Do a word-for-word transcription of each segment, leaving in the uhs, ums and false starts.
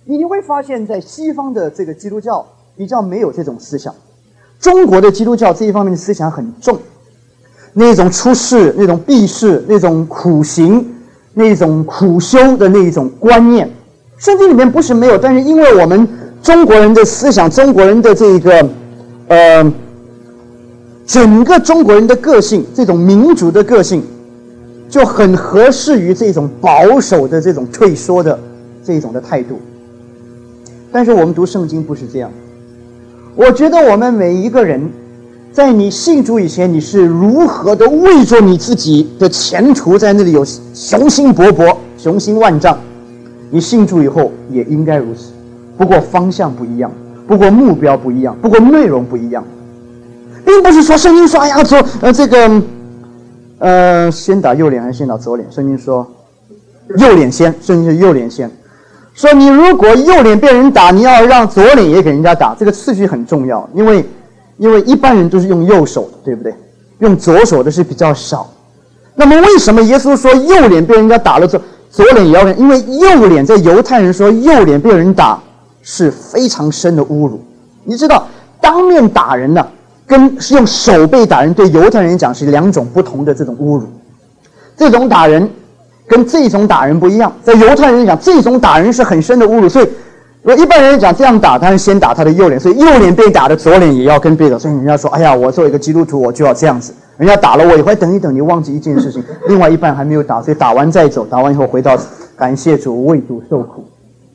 你会发现在西方的这个基督教比较没有这种思想，中国的基督教这一方面的思想很重，那种出世、那种避世、那种苦行、那种苦修的那一种观念，圣经里面不是没有，但是因为我们中国人的思想，中国人的这个呃整个中国人的个性，这种民主的个性就很合适于这种保守的这种退缩的这种的态度。但是我们读圣经不是这样，我觉得我们每一个人在你信主以前，你是如何的为着你自己的前途在那里有雄心勃勃、雄心万丈，你信主以后也应该如此，不过方向不一样，不过目标不一样，不过内容不一样，并不是说圣经说哎呀左呃这个呃先打右脸还是先打左脸，圣经说右脸先，圣经是右脸先，说你如果右脸被人打，你要让左脸也给人家打，这个次序很重要，因为因为一般人都是用右手的，对不对？用左手的是比较少。那么为什么耶稣说右脸被人家打了之后，左脸也要人？因为右脸在犹太人说右脸被人打是非常深的侮辱。你知道，当面打人呢，跟是用手背打人，对犹太人讲是两种不同的这种侮辱。这种打人跟这种打人不一样，在犹太人讲，这种打人是很深的侮辱，所以如果一般人讲这样打，他是先打他的右脸，所以右脸被打的左脸也要跟被打，所以人家说，哎呀，我作为一个基督徒，我就要这样子。人家打了我，也会等一等，你忘记一件事情，另外一半还没有打，所以打完再走，打完以后回到感谢主，为主受苦。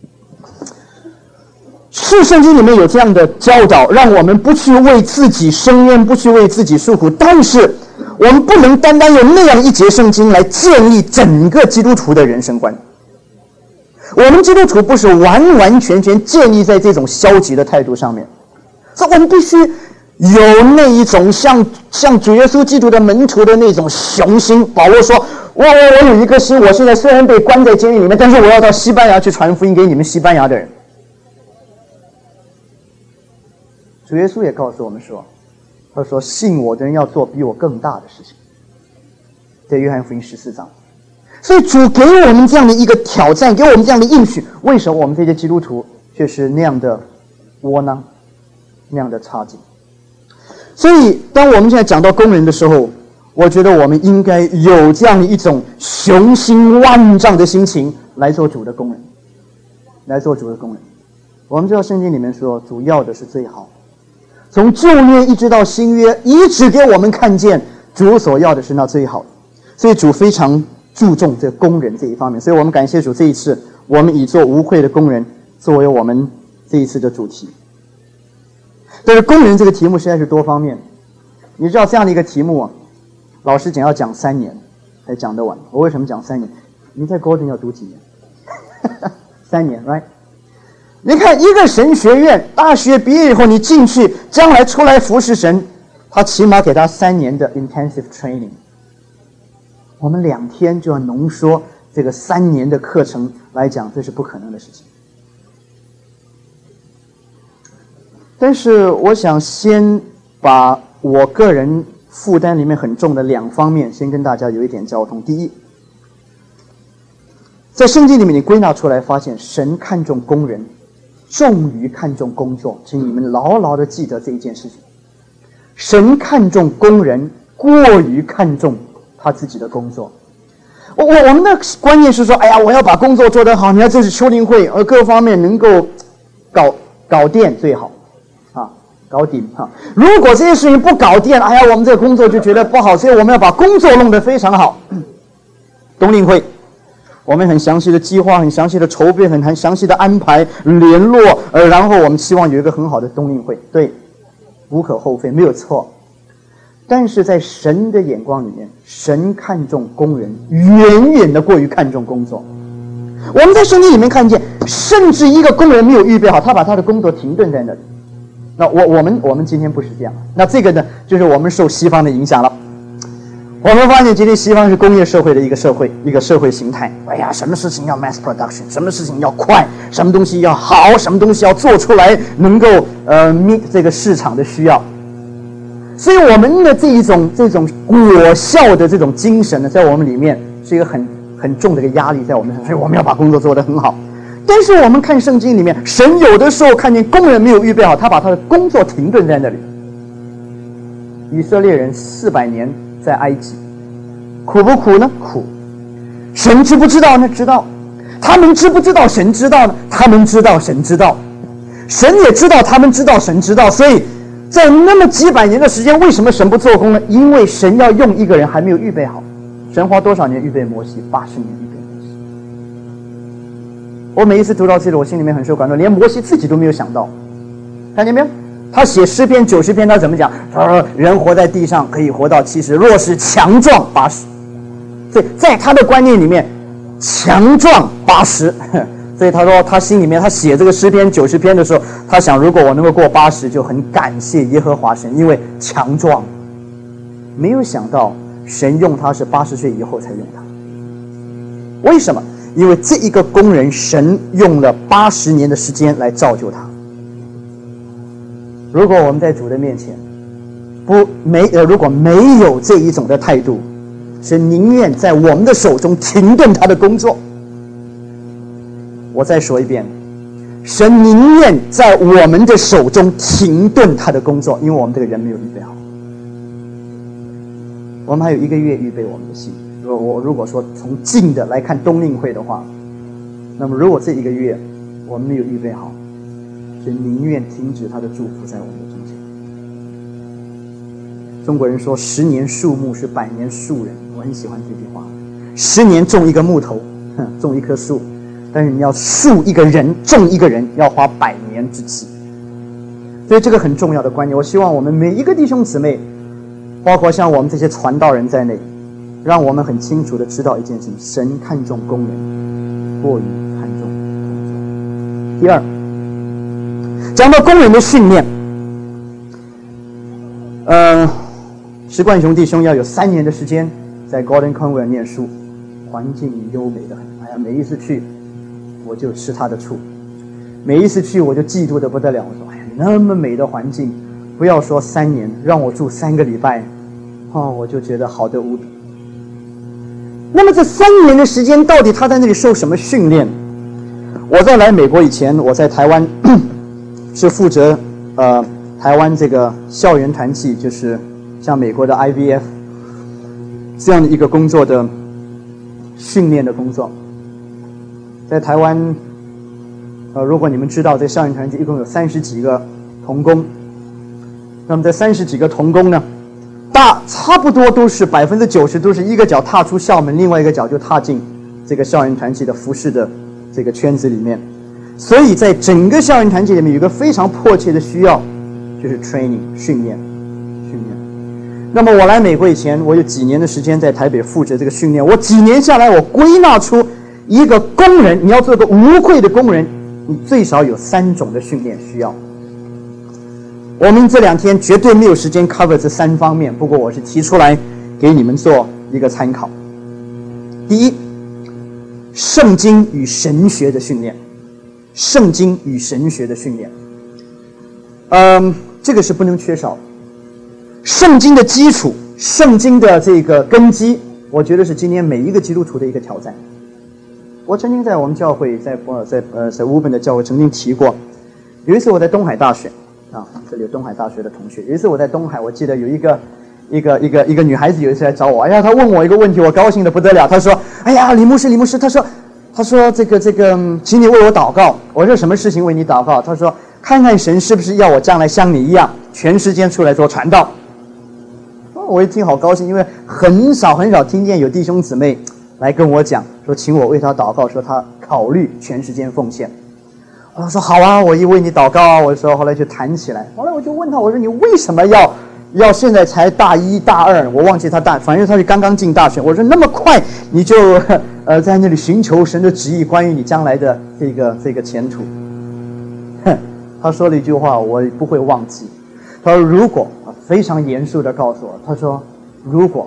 是圣经里面有这样的教导，让我们不去为自己伸冤，不去为自己诉苦，但是我们不能单单用那样一节圣经来建立整个基督徒的人生观。我们基督徒不是完完全全建立在这种消极的态度上面，所以我们必须有那一种像像主耶稣基督的门徒的那种雄心。保罗说，我我我有一个心，我现在虽然被关在监狱里面，但是我要到西班牙去传福音给你们西班牙的人。主耶稣也告诉我们说，他说信我的人要做比我更大的事情，在约翰福音十四章。所以主给我们这样的一个挑战，给我们这样的应许，为什么我们这些基督徒却是那样的窝囊，那样的差劲？所以当我们现在讲到工人的时候，我觉得我们应该有这样的一种雄心万丈的心情来做主的工人，来做主的工人。我们知道圣经里面说，主要的是最好，从旧约一直到新约，一直给我们看见主所要的是那最好的。所以主非常注重这个工人这一方面，所以我们感谢主，这一次我们以做无愧的工人作为我们这一次的主题。但是工人这个题目实在是多方面，你知道这样的一个题目啊，老师讲要讲三年才讲得完。我为什么讲三年？你在 Golden 要读几年？三年 right？ 你看一个神学院大学毕业以后，你进去将来出来服侍神，他起码给他三年的 intensive training。我们两天就要浓缩这个三年的课程来讲，这是不可能的事情。但是我想先把我个人负担里面很重的两方面先跟大家有一点交通。第一，在圣经里面你归纳出来发现，神看重工人重于看重工作，请你们牢牢的记得这一件事情。神看重工人过于看重他自己的工作。我我我们的观念是说，哎呀，我要把工作做得好，你看这是修灵会，而各方面能够搞搞定最好啊，搞定哈。如果这些事情不搞定，哎呀，我们这个工作就觉得不好，所以我们要把工作弄得非常好。冬令会，我们很详细的计划，很详细的筹备，很很详细的安排联络，呃，然后我们期望有一个很好的冬令会，对，无可厚非，没有错。但是在神的眼光里面，神看重工人远远的过于看重工作。我们在圣经里面看见，甚至一个工人没有预备好，他把他的工作停顿在那里。那我我们我们今天不是这样，那这个呢，就是我们受西方的影响了。我们发现今天西方是工业社会的一个社会，一个社会形态。哎呀，什么事情要 mass production， 什么事情要快，什么东西要好，什么东西要做出来能够呃 meet 这个市场的需要。所以我们的这一种这种果效的这种精神呢，在我们里面是一个很很重的一个压力在我们身上，所以我们要把工作做得很好。 但是我们看圣经里面，神有的时候看见工人没有预备好，他把他的工作停顿在那里。以色列人四百年在埃及，苦不苦呢？苦。神知不知道呢？知道。他们知不知道神知道呢？他们知道神知道。神也知道，他们知道，神知道。所以在那么几百年的时间，为什么神不做工呢？因为神要用一个人还没有预备好。神花多少年预备摩西？八十年预备摩西。我每一次读到这里，我心里面很受感动，连摩西自己都没有想到。看见没有？他写诗篇九十篇，他怎么讲？他说人活在地上可以活到七十，若是强壮八十。所以在他的观念里面，强壮八十。所以他说他心里面，他写这个诗篇九十篇的时候，他想如果我能够过八十，就很感谢耶和华神，因为强壮。没有想到神用他是八十岁以后才用他。为什么？因为这一个工人，神用了八十年的时间来造就他。如果我们在主的面前不没呃，如果没有这一种的态度，神宁愿在我们的手中停顿他的工作。我再说一遍，神宁愿在我们的手中停顿他的工作，因为我们这个人没有预备好。我们还有一个月预备我们的心。如果我如果说从近的来看冬令会的话，那么如果这一个月我们没有预备好，神宁愿停止他的祝福在我们的中间。中国人说十年树木是百年树人，我很喜欢这句话。十年种一个木头，种一棵树，但是你要树一个人，种一个人，要花百年之期。所以这个很重要的观念，我希望我们每一个弟兄姊妹，包括像我们这些传道人在内，让我们很清楚的知道一件事情：神看重工人，过于看重工作。第二，讲到工人的训练，呃，石冠雄弟兄要有三年的时间在 Gordon Conwell 念书，环境优美的很。哎呀，每一次去我就吃他的醋，每一次去我就嫉妒的不得了。我说，哎呀，那么美的环境，不要说三年，让我住三个礼拜，哦，我就觉得好得无比。那么这三年的时间，到底他在那里受什么训练？我在来美国以前，我在台湾是负责呃台湾这个校园团契，就是像美国的 I V F 这样的一个工作的训练的工作。在台湾，呃，如果你们知道，在校园团契一共有三十几个童工，那么这三十几个童工呢，大差不多都是百分之九十都是一个脚踏出校门，另外一个脚就踏进这个校园团契的服饰的这个圈子里面。所以在整个校园团契里面有一个非常迫切的需要，就是 training 训练训练。那么我来美国以前，我有几年的时间在台北负责这个训练。我几年下来，我归纳出一个工人，你要做个无愧的工人，你最少有三种的训练需要。我们这两天绝对没有时间 cover 这三方面，不过我是提出来给你们做一个参考。第一，圣经与神学的训练，圣经与神学的训练，嗯，这个是不能缺少的。圣经的基础，圣经的这个根基，我觉得是今天每一个基督徒的一个挑战。我曾经在我们教会，在呃在呃在乌本的教会曾经提过，有一次我在东海大学啊，这里有东海大学的同学。有一次我在东海，我记得有一个一个一个一个女孩子有一次来找我，哎呀，她问我一个问题，我高兴的不得了。她说：“哎呀，李牧师，李牧师，她说，她说这个这个，请你为我祷告。”我说：“什么事情为你祷告？”她说：“看看神是不是要我将来像你一样，全世界出来做传道。”我一听好高兴，因为很少很少听见有弟兄姊妹来跟我讲说，请我为他祷告，说他考虑全时间奉献。我说好啊，我一为你祷告啊。我说后来就谈起来，后来我就问他，我说你为什么要要现在才大一大二？我忘记他大，反正他是刚刚进大学。我说那么快你就呃在那里寻求神的旨意，关于你将来的这个这个前途。哼，他说了一句话，我不会忘记。他说如果，非常严肃的告诉我，他说如果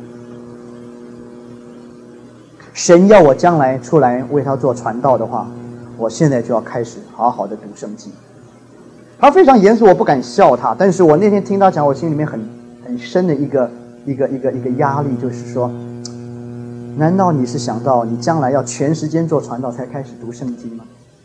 神要我将来出来为他做传道的话，我现在就要开始好好的读圣经。他非常严肃，我不敢笑他，但是我那天听他讲，我心里面很很深的一个一个一个一个压力，就是说，难道你是想到你将来要全时间做传道才开始读圣经吗？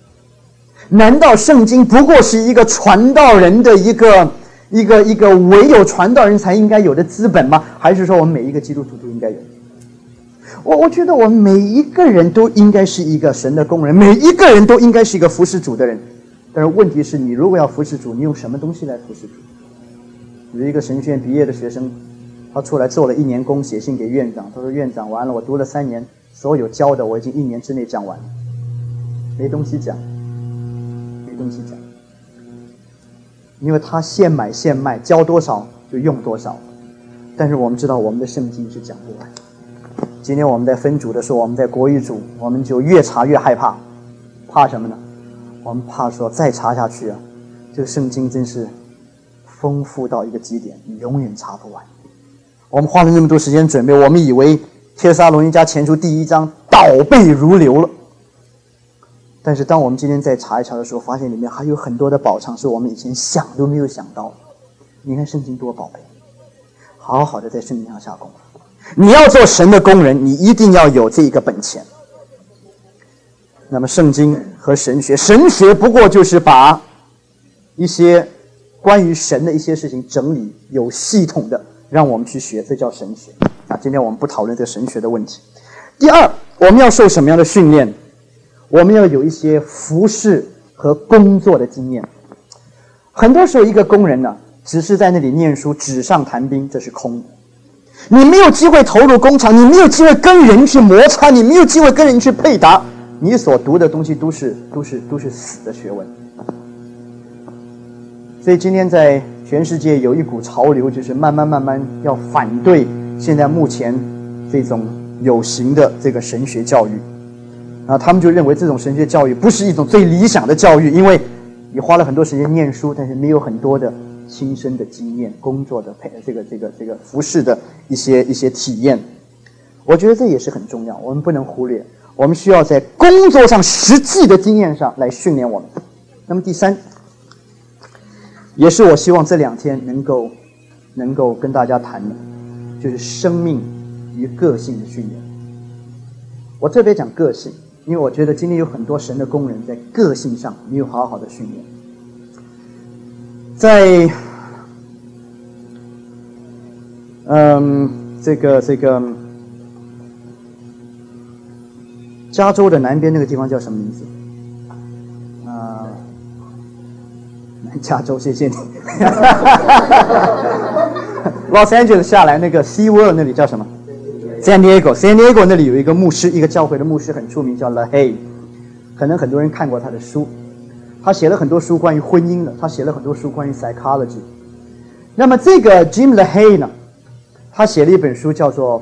难道圣经不过是一个传道人的一个一个一个唯有传道人才应该有的资本吗？还是说我们每一个基督徒都应该有？我我觉得我们每一个人都应该是一个神的工人，每一个人都应该是一个服侍主的人。但是问题是，你如果要服侍主，你用什么东西来服侍主？有一个神学院毕业的学生，他出来做了一年工，写信给院长，他说：“院长，完了，我读了三年，所有教的我已经一年之内讲完了，没东西讲，没东西讲。”因为他现买现卖，教多少就用多少。但是我们知道，我们的圣经是讲不完。今天我们在分组的时候，我们在国语组，我们就越查越害怕，怕什么呢？我们怕说再查下去啊，这个圣经真是丰富到一个极点，你永远查不完。我们花了那么多时间准备，我们以为帖撒罗尼迦前书第一章倒背如流了，但是当我们今天再查一查的时候，发现里面还有很多的宝藏是我们以前想都没有想到的。你看圣经多宝贝，好好的在圣经上下功夫。你要做神的工人，你一定要有这一个本钱。那么圣经和神学，神学不过就是把一些关于神的一些事情整理有系统的让我们去学，这叫神学啊。今天我们不讨论这个神学的问题。第二，我们要受什么样的训练？我们要有一些服侍和工作的经验。很多时候一个工人呢，只是在那里念书，纸上谈兵，这是空的。你没有机会投入工厂，你没有机会跟人去摩擦，你没有机会跟人去配搭，你所读的东西都是都是都是死的学问。所以今天在全世界有一股潮流，就是慢慢慢慢要反对现在目前这种有形的这个神学教育啊，他们就认为这种神学教育不是一种最理想的教育，因为你花了很多时间念书，但是没有很多的亲身的经验、工作的配这个这个这个服侍的一些一些体验。我觉得这也是很重要，我们不能忽略。我们需要在工作上实际的经验上来训练我们。那么第三，也是我希望这两天能够能够跟大家谈的，就是生命与个性的训练。我特别讲个性，因为我觉得今天有很多神的工人在个性上没有好好的训练。在嗯这个这个加州的南边那个地方叫什么名字？啊、呃，南加州，谢谢你。Los Angeles 下来那个 Sea World 那里叫什么 ？San Diego。San Diego 那里有一个牧师，一个教会的牧师很出名，叫 LaHaye。可能很多人看过他的书，他写了很多书关于婚姻的，他写了很多书关于 psychology。那么这个 Jim LaHaye 呢，他写了一本书叫做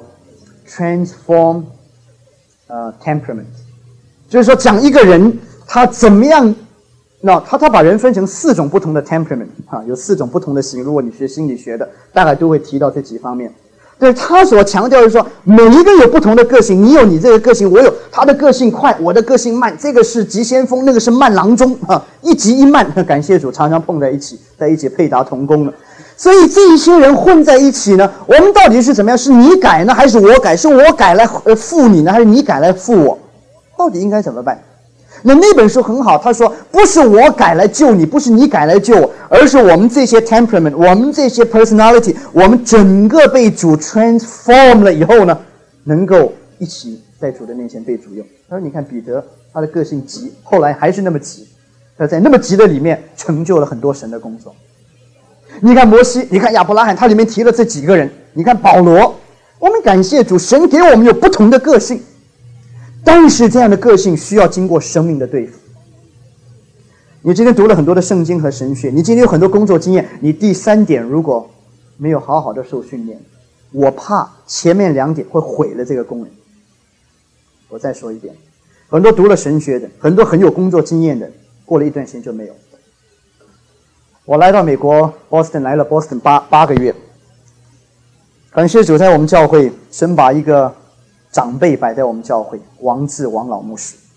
Transform。呃 temperament， 就是说讲一个人他怎么样，那他他把人分成四种不同的 temperament 啊，有四种不同的型。如果你学心理学的，大概都会提到这几方面。对，他所强调的是说，每一个有不同的个性，你有你这个个性，我有他的个性快，我的个性慢，这个是急先锋，那个是慢郎中啊，一急一慢，感谢主，常常碰在一起，在一起配搭同工了。所以这一些人混在一起呢，我们到底是怎么样？是你改呢，还是我改？是我改来负你呢，还是你改来负我？到底应该怎么办？那那本书很好，他说不是我改来救你，不是你改来救我，而是我们这些 temperament， 我们这些 personality， 我们整个被主 transform 了以后呢，能够一起在主的面前被主用。他说你看彼得，他的个性急，后来还是那么急，他在那么急的里面成就了很多神的工作。你看摩西，你看亚伯拉罕，他里面提了这几个人。你看保罗，我们感谢主，神给我们有不同的个性，但是这样的个性需要经过生命的对付。你今天读了很多的圣经和神学，你今天有很多工作经验，你第三点如果没有好好的受训练，我怕前面两点会毁了这个工人。我再说一遍，很多读了神学的，很多很有工作经验的，过了一段时间就没有。我来到美国 Boston 来了 Boston 八八个月，感谢主，在我们教会，神把一个长辈摆在我们教会，王志王老牧师。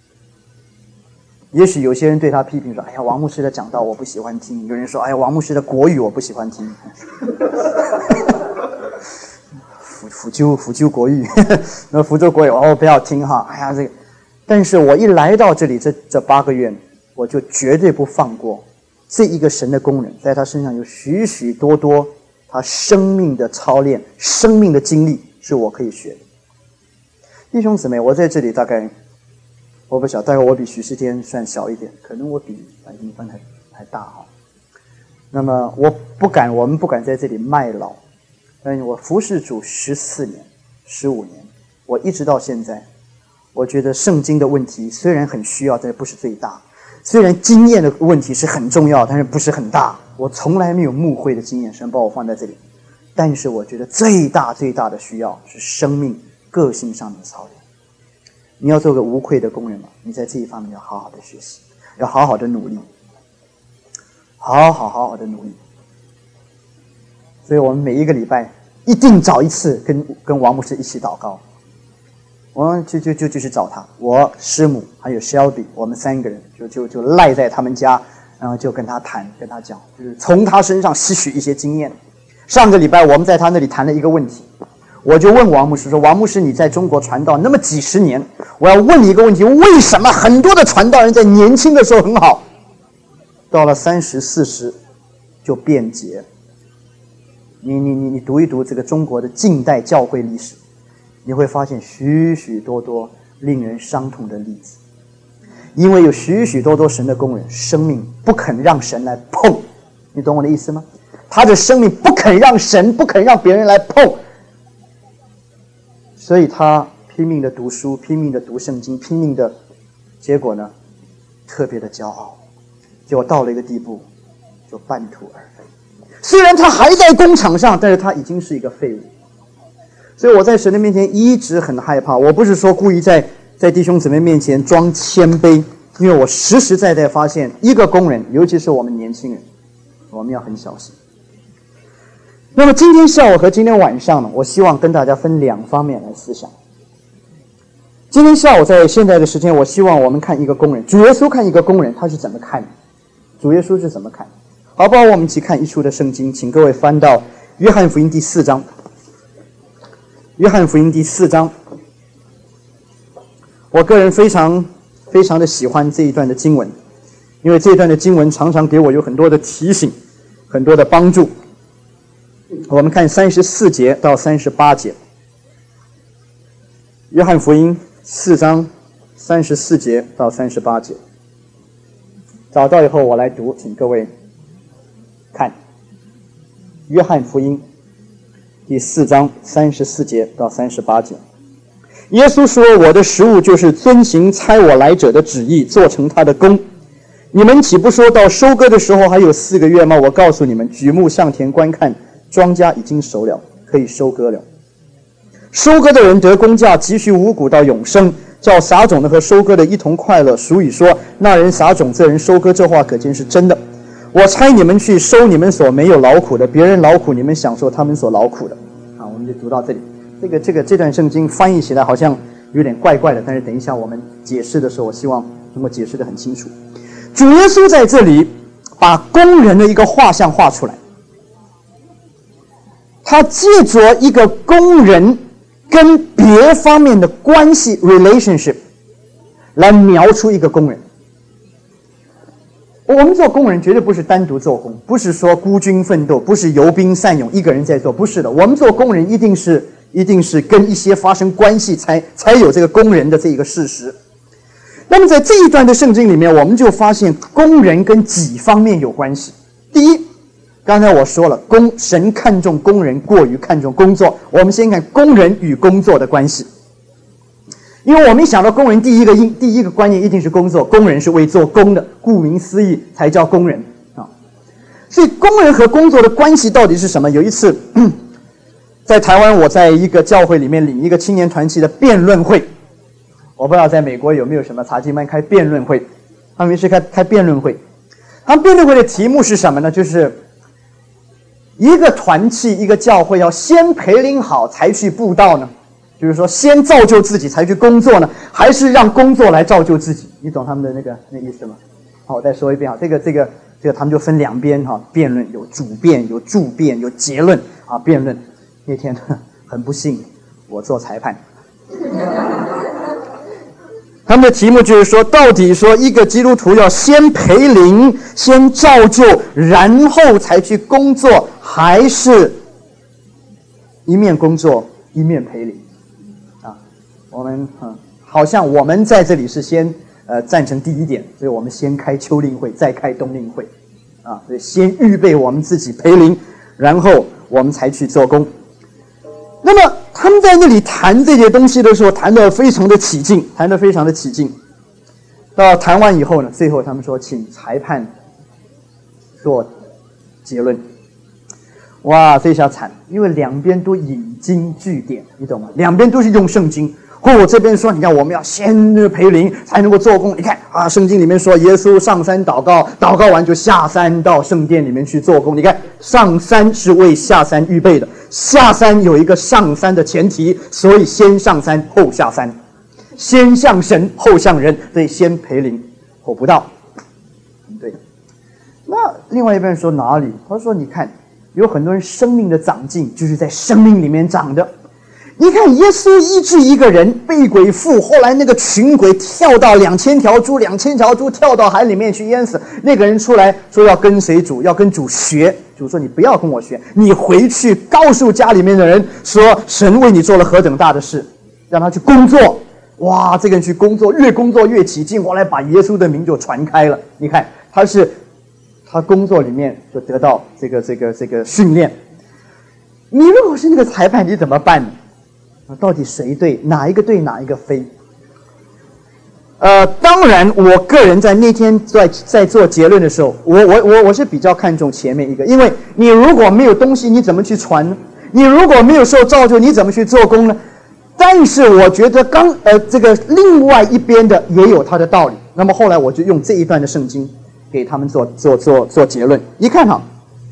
也许有些人对他批评说：“哎呀，王牧师的讲道我不喜欢听。”有人说：“哎呀，王牧师的国语我不喜欢听。”福福州福州国语，那福州国语哦不要听哈。哎呀，这个，但是我一来到这里这这八个月。 我就绝对不放过这一个神的工人，在他身上有许许多多他生命的操练、生命的经历是我可以学的。弟兄姊妹，我在这里大概我不晓得，大概我比徐世坚算小一点，可能我比樊金芬还还大哈。那么我不敢，我们不敢在这里卖老，但是我服侍主十四年、十五年，我一直到现在，我觉得圣经的问题虽然很需要，但是不是最大。虽然经验的问题是很重要，但是不是很大。我从来没有牧会的经验，神把我放在这里。但是我觉得最大最大的需要是生命个性上面的操练。你要做个无愧的工人嘛，你在这一方面要好好的学习，要好好的努力，好好好好的努力。所以我们每一个礼拜一定找一次跟跟王牧师一起祷告。我们就就就就去找他，我师母还有 Shelby， 我们三个人就就就赖在他们家，然后就跟他谈，跟他讲，就是从他身上吸取一些经验。上个礼拜我们在他那里谈了一个问题，我就问王牧师说：“王牧师，你在中国传道那么几十年，我要问你一个问题，为什么很多的传道人在年轻的时候很好，到了三十四十就变节？你你你你读一读这个中国的近代教会历史。”你会发现许许多多令人伤痛的例子，因为有许许多多神的工人，生命不肯让神来碰，你懂我的意思吗？他的生命不肯让神，不肯让别人来碰，所以他拼命的读书，拼命的读圣经，拼命的，结果呢，特别的骄傲，结果到了一个地步，就半途而废。虽然他还在工场上，但是他已经是一个废物。所以我在神的面前一直很害怕，我不是说故意在在弟兄姊妹面前装谦卑，因为我实实在在发现一个工人，尤其是我们年轻人，我们要很小心。那么今天下午和今天晚上呢，我希望跟大家分两方面来思想。今天下午在现在的时间，我希望我们看一个工人，主耶稣看一个工人他是怎么看的，主耶稣是怎么看的。好不好？我们一起看一处的圣经，请各位翻到约翰福音第四章。约翰福音第四章，我个人非常非常的喜欢这一段的经文，因为这一段的经文常常给我有很多的提醒，很多的帮助。我们看三十四节到三十八节，约翰福音四章三十四节到三十八节。找到以后我来读，请各位看约翰福音第四章三十四节到三十八节。耶稣说：“我的食物就是遵行差我来者的旨意，做成他的功。你们岂不说到收割的时候还有四个月吗？我告诉你们，举目向田观看，庄稼已经熟了，可以收割了。收割的人得工价，积蓄五谷到永生，叫撒种的和收割的一同快乐。俗语说：那人撒种，这人收割，这话可见是真的。我差你们去收你们所没有劳苦的，别人劳苦，你们享受他们所劳苦的。”好，我们就读到这里。这个这个这段圣经翻译起来好像有点怪怪的，但是等一下我们解释的时候，我希望能够解释得很清楚。主耶稣在这里把工人的一个画像画出来，他借着一个工人跟别方面的关系 relationship 来描出一个工人。我们做工人绝对不是单独做工，不是说孤军奋斗，不是游兵散勇一个人在做，不是的。我们做工人一定是一定是跟一些发生关系才才有这个工人的这一个事实。那么在这一段的圣经里面，我们就发现工人跟几方面有关系。第一，刚才我说了，工神看重工人过于看重工作。我们先看工人与工作的关系。因为我们想到工人，第一个因第一个观念一定是工作，工人是为做工的，顾名思义才叫工人啊。所以工人和工作的关系到底是什么？有一次，在台湾，我在一个教会里面领一个青年团契的辩论会，我不知道在美国有没有什么查经班开辩论会，他们是开开辩论会，他们辩论会的题目是什么呢？就是一个团契一个教会要先培灵好才去布道呢？就是说，先造就自己才去工作呢，还是让工作来造就自己？你懂他们的那个那意思吗？好，我再说一遍啊，这个这个这个他们就分两边哈，辩论有主辩、有助辩、有结论啊。辩论那天很不幸，我做裁判， 他们的题目就是说，到底说一个基督徒要先培灵，先造就，然后才去工作，还是一面工作一面培灵？啊，我们嗯，好像我们在这里是先呃赞成第一点，所以我们先开秋令会，再开冬令会，啊，所以先预备我们自己培灵，然后我们才去做工。那么他们在那里谈这些东西的时候，谈得非常的起劲，谈得非常的起劲。到谈完以后呢，最后他们说，请裁判做结论。哇，这下惨，因为两边都引经据典，你懂吗？两边都是用圣经。或我这边说，你看我们要先培灵才能够做工。你看啊，圣经里面说耶稣上山祷告，祷告完就下山到圣殿里面去做工。你看上山是为下山预备的，下山有一个上山的前提，所以先上山后下山，先向神后向人，所以先培灵后布道。对。那另外一边说哪里？他说你看有很多人生命的长进就是在生命里面长的。你看耶稣医治一个人被鬼附，后来那个群鬼跳到两千条猪，两千条猪跳到海里面去淹死。那个人出来说要跟随主，要跟主学。主说你不要跟我学，你回去告诉家里面的人说神为你做了何等大的事，让他去工作。哇，这个人去工作，越工作越起劲，后来把耶稣的名就传开了。你看他是他工作里面就得到这个这个这个训练。你如果是那个裁判，你怎么办呢？到底谁对，哪一个对，哪一个非？呃，当然，我个人在那天在在做结论的时候，我我我我是比较看重前面一个，因为你如果没有东西，你怎么去传呢？你如果没有受造就，你怎么去做工呢？但是我觉得刚呃这个另外一边的也有它的道理。那么后来我就用这一段的圣经给他们做做做做结论。一看哈，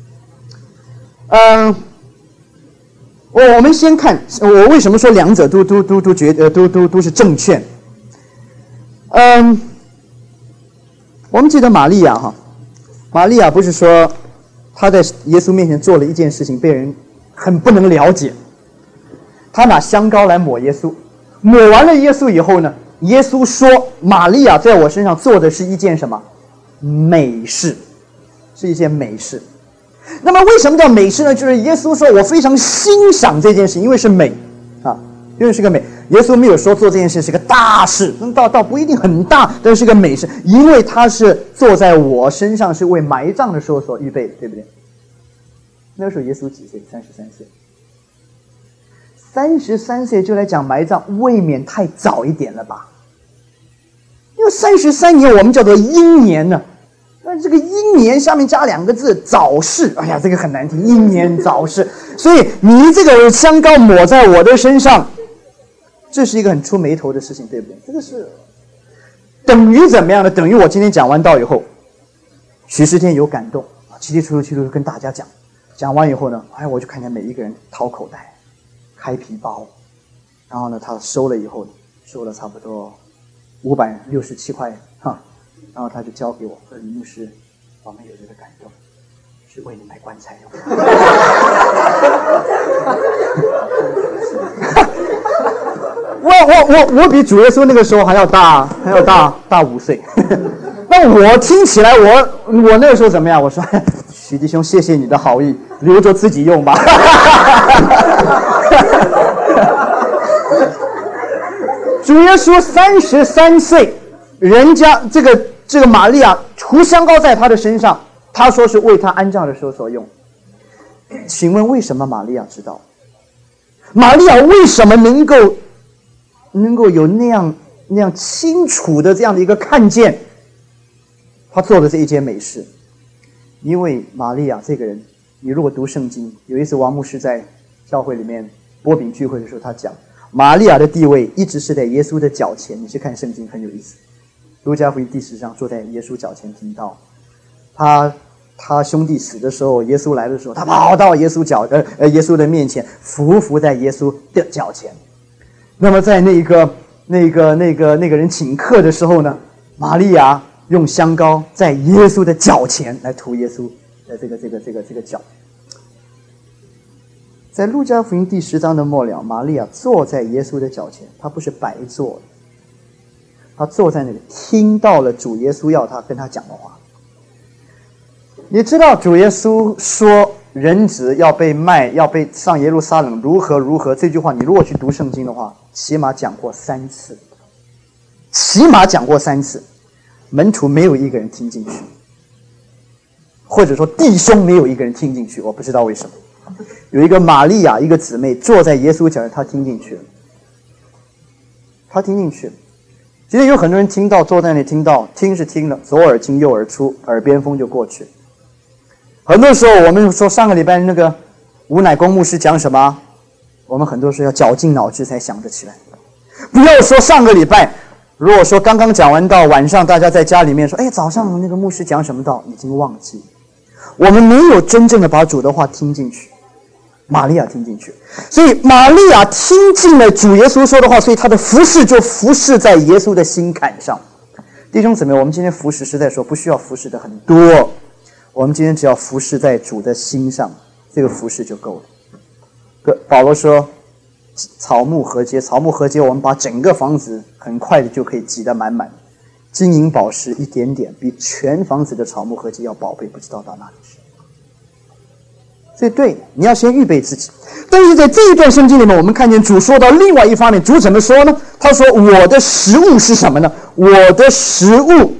嗯、呃。我我们先看，我为什么说两者都都都都觉得都都都是正确？嗯，我们记得玛利亚哈，玛利亚不是说她在耶稣面前做了一件事情，被人很不能了解。她拿香膏来抹耶稣，抹完了耶稣以后呢，耶稣说：“玛利亚在我身上做的是一件什么美事？是一件美事。”那么为什么叫美事呢？就是耶稣说我非常欣赏这件事，因为是美啊，因为是个美。耶稣没有说做这件事是个大事，倒倒不一定很大，但是个美事，因为他是坐在我身上，是为埋葬的时候所预备的，对不对？那个时候耶稣几岁？三十三岁。三十三岁就来讲埋葬，未免太早一点了吧？因为三十三年我们叫做阴年呢。那这个阴年下面加两个字早逝，哎呀，这个很难听，阴年早逝。所以你这个香膏抹在我的身上，这是一个很出眉头的事情，对不对？这个是等于怎么样呢？等于我今天讲完道以后，徐世天有感动，稀里糊涂糊涂跟大家讲，讲完以后呢，哎，我就看见每一个人掏口袋，开皮包，然后呢，他收了以后，收了差不多五百六十七块，哈。然后他就交给我说：“李牧师，我们有这个感动，是为你买棺材用的。”我我我我比主耶稣那个时候还要大，还要大大五岁。那我听起来我，我我那个时候怎么样？我说：“许弟兄，谢谢你的好意，留着自己用吧。”主耶稣三十三岁，人家这个。这个玛利亚涂香膏在他的身上，他说是为他安葬的时候所用。请问为什么玛利亚知道？玛利亚为什么能够能够有那样那样清楚的这样的一个看见？他做的这一件美事，因为玛利亚这个人，你如果读圣经，有一次王牧师在教会里面波饼聚会的时候，他讲玛利亚的地位一直是在耶稣的脚前。你去看圣经很有意思。路加福音第十章，坐在耶稣脚前听到，他他兄弟死的时候，耶稣来的时候，他跑到耶稣脚呃呃耶稣的面前，伏伏在耶稣的脚前。那么在那个那个那个那个人请客的时候呢，玛利亚用香膏在耶稣的脚前来涂耶稣的这个这个这个这个脚。在路加福音第十章的末了，玛利亚坐在耶稣的脚前，她不是白坐的。 他坐在那里，听到了主耶稣要他跟他讲的话。你知道主耶稣说人子要被卖，要被上耶路撒冷，如何如何，这句话你如果去读圣经的话，起码讲过三次，起码讲过三次，门徒没有一个人听进去，或者说弟兄没有一个人听进去，我不知道为什么。有一个玛利亚，一个姊妹坐在耶稣脚上，她听进去了，她听进去了。今天有很多人听到，坐在那里听到，听是听了，左耳进右耳出，耳边风就过去。很多时候我们说上个礼拜那个吴乃公牧师讲什么，我们很多时候要绞尽脑汁才想得起来。不要说上个礼拜，如果说刚刚讲完道，晚上大家在家里面说，哎，早上那个牧师讲什么道，已经忘记了。我们没有真正的把主的话听进去。玛利亚听进去，所以玛利亚听进了主耶稣说的话，所以她的服侍就服侍在耶稣的心坎上。弟兄姊妹，我们今天服侍实在说不需要服侍的很多，我们今天只要服侍在主的心上，这个服侍就够了。保罗说草木禾秸，草木禾秸，我们把整个房子很快的就可以挤得满满，金银宝石一点点，比全房子的草木禾秸要宝贝，不知道到哪里去。所以对，你要先预备自己。但是在这一段圣经里面，我们看见主说到另外一方面，主怎么说呢？他说我的食物是什么呢？我的食物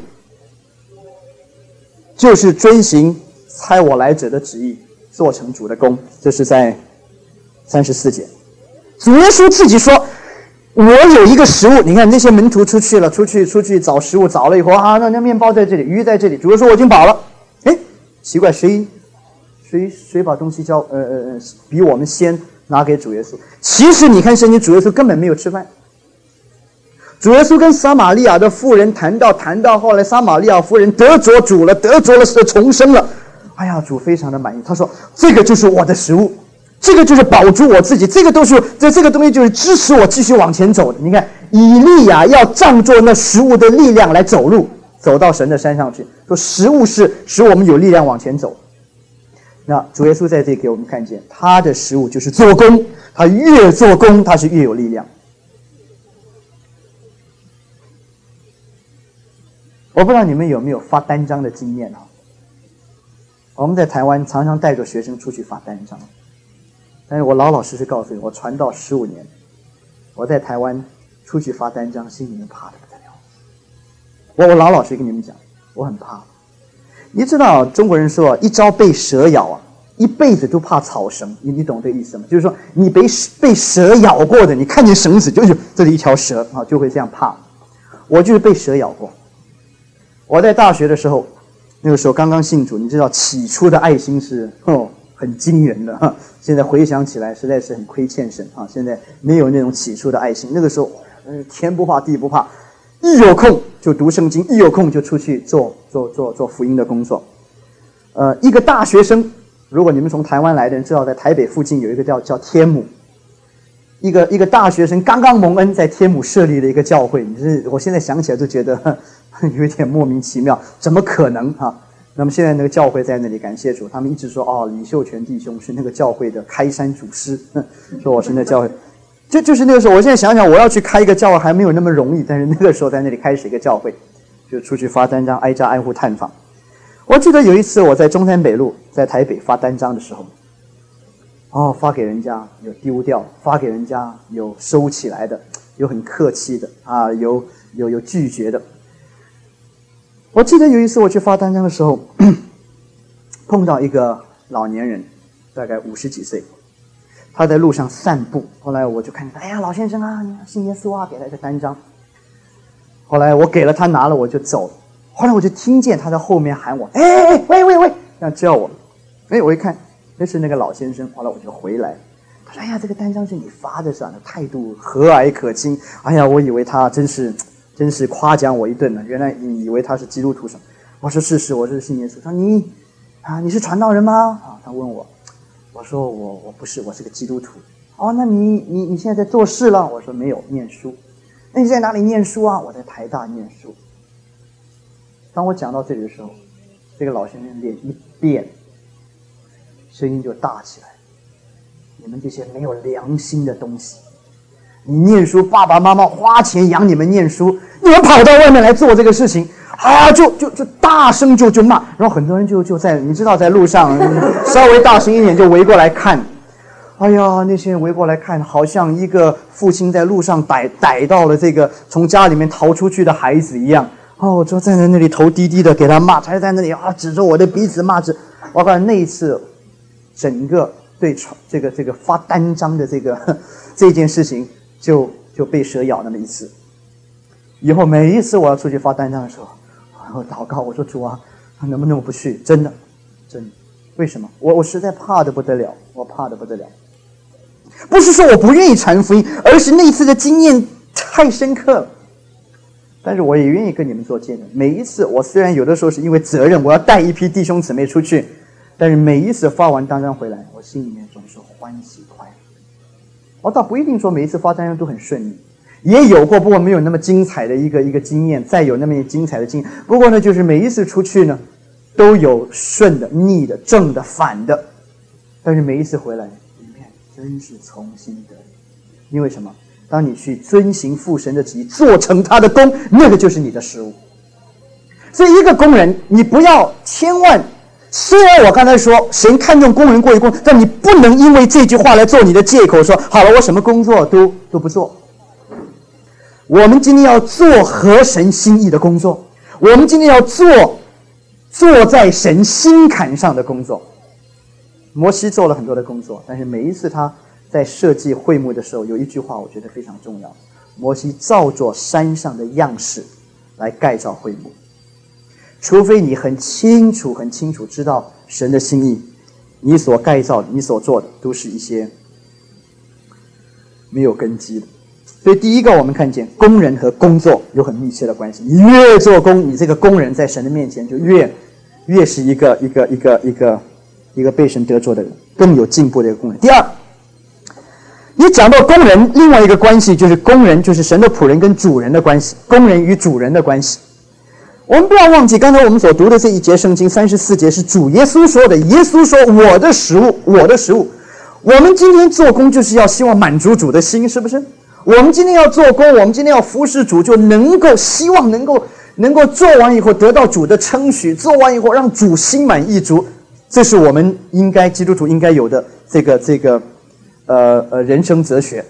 就是遵行差我来者的旨意，做成主的工。这是在三十四节。主耶稣自己说我有一个食物。你看那些门徒出去了，出去出去找食物，找了以后啊，那那面包在这里，鱼在这里，主耶稣说我已经饱了。哎，奇怪，谁谁谁把东西交呃呃呃比我们先拿给主耶稣？其实你看圣经，主耶稣根本没有吃饭。主耶稣跟撒玛利亚的妇人谈到谈到后来，撒玛利亚妇人得着主了，得着了是重生了。哎呀，主非常的满意，他说这个就是我的食物，这个就是保住我自己，这个都是这这个东西就是支持我继续往前走的。你看以利亚要仗着那食物的力量来走路，走到神的山上去，说食物是使我们有力量往前走。那主耶稣在这里给我们看见，他的食物就是做工，他越做工，他是越有力量。我不知道你们有没有发单张的经验啊？我们在台湾常常带着学生出去发单张，但是我老老实实告诉你，我传道十五年，我在台湾出去发单张，心里面怕得不得了。我我老老实跟你们讲，我很怕。你知道中国人说一朝被蛇咬啊，一辈子都怕草绳。你你懂这个意思吗？就是说你被被蛇咬过的，你看见绳子就是这里一条蛇啊，就会这样怕。我就是被蛇咬过。我在大学的时候，那个时候刚刚信主，你知道起初的爱心是哦很惊人的哈。现在回想起来，实在是很亏欠神啊！现在没有那种起初的爱心。那个时候，嗯，天不怕地不怕。一有空就读圣经，一有空就出去做做做做福音的工作。呃，一个大学生，如果你们从台湾来的人知道，在台北附近有一个叫叫天母，一个一个大学生刚刚蒙恩，在天母设立了一个教会。你是我现在想起来都觉得呵有一点莫名其妙，怎么可能啊？那么现在那个教会在那里，感谢主，他们一直说哦，李秀全弟兄是那个教会的开山祖师，说我是那教会。就就是那个时候，我现在想想，我要去开一个教会还没有那么容易，但是那个时候在那里开始一个教会，就出去发单张，挨家挨户探访。我记得有一次我在中山北路，在台北发单张的时候，哦，发给人家有丢掉，发给人家有收起来的，有很客气的啊，有有有拒绝的。我记得有一次我去发单张的时候，碰到一个老年人，大概五十几岁。他在路上散步，后来我就看见，哎呀，老先生啊，你信耶稣啊，给他一个单张。后来我给了他，拿了我就走了。后来我就听见他在后面喊我，哎哎喂喂喂，这样叫我。哎，我一看，那是那个老先生。后来我就回来，他说，哎呀，这个单张是你发的是吧？态度和蔼可亲。哎呀，我以为他真是真是夸奖我一顿呢。原来你以为他是基督徒什么？我说是是，我是信耶稣。他说你啊，你是传道人吗？啊，他问我。我说我我不是，我是个基督徒。哦，那你你你现在在做事了？我说没有，念书。那你在哪里念书啊？我在台大念书。当我讲到这里的时候，这个老先生脸一变，声音就大起来。你们这些没有良心的东西！你念书，爸爸妈妈花钱养你们念书，你你们跑到外面来做这个事情啊，就就就大声就就骂，然后很多人就就在你知道在路上稍微大声一点就围过来看。哎呀，那些人围过来看，好像一个父亲在路上逮逮到了这个从家里面逃出去的孩子一样。哦，就站在那里头低低的给他骂，还在那里啊指着我的鼻子骂着。我告诉你，那一次，整个对这个这个发单张的这个这件事情就就被蛇咬那么一次。以后每一次我要出去发单张的时候，我祷告，我说主啊，能不能我不去？真的，真的，为什么？我我实在怕得不得了，我怕得不得了。不是说我不愿意传福音，而是那一次的经验太深刻了。但是我也愿意跟你们做见证。每一次，我虽然有的时候是因为责任，我要带一批弟兄姊妹出去，但是每一次发完单张回来，我心里面总是欢喜快乐。我倒不一定说每一次发单张都很顺利，也有过，不过没有那么精彩的一个一个经验，再有那么精彩的经验。不过呢，就是每一次出去呢，都有顺的、逆的、正的、反的，但是每一次回来，里面真是重新得力。因为什么？当你去遵行父神的旨意，做成他的工，那个就是你的食物。所以一个工人，你不要千万，虽然我刚才说神看重工人过于工，但你不能因为这句话来做你的借口，说好了我什么工作都都不做。我们今天要做合神心意的工作，我们今天要做坐在神心坎上的工作。摩西做了很多的工作，但是每一次他在设计会幕的时候，有一句话我觉得非常重要：摩西照着山上的样式来盖造会幕。除非你很清楚、很清楚知道神的心意，你所盖造的、你所做的，都是一些没有根基的。所以第一个，我们看见工人和工作有很密切的关系。你越做工，你这个工人在神的面前就越越是一个一个一个一个一个被神得着的人，更有进步的一个工人。第二，你讲到工人，另外一个关系就是工人就是神的仆人跟主人的关系，工人与主人的关系。我们不要忘记，刚才我们所读的这一节圣经三十四节是主耶稣说的。耶稣说：“我的食物，我的食物。”我们今天做工就是要希望满足主的心，是不是？我们今天要做工，我们今天要服侍主，就能够希望能够能够做完以后得到主的称许，做完以后让主心满意足，这是我们应该基督徒应该有的这个这个呃呃人生哲学。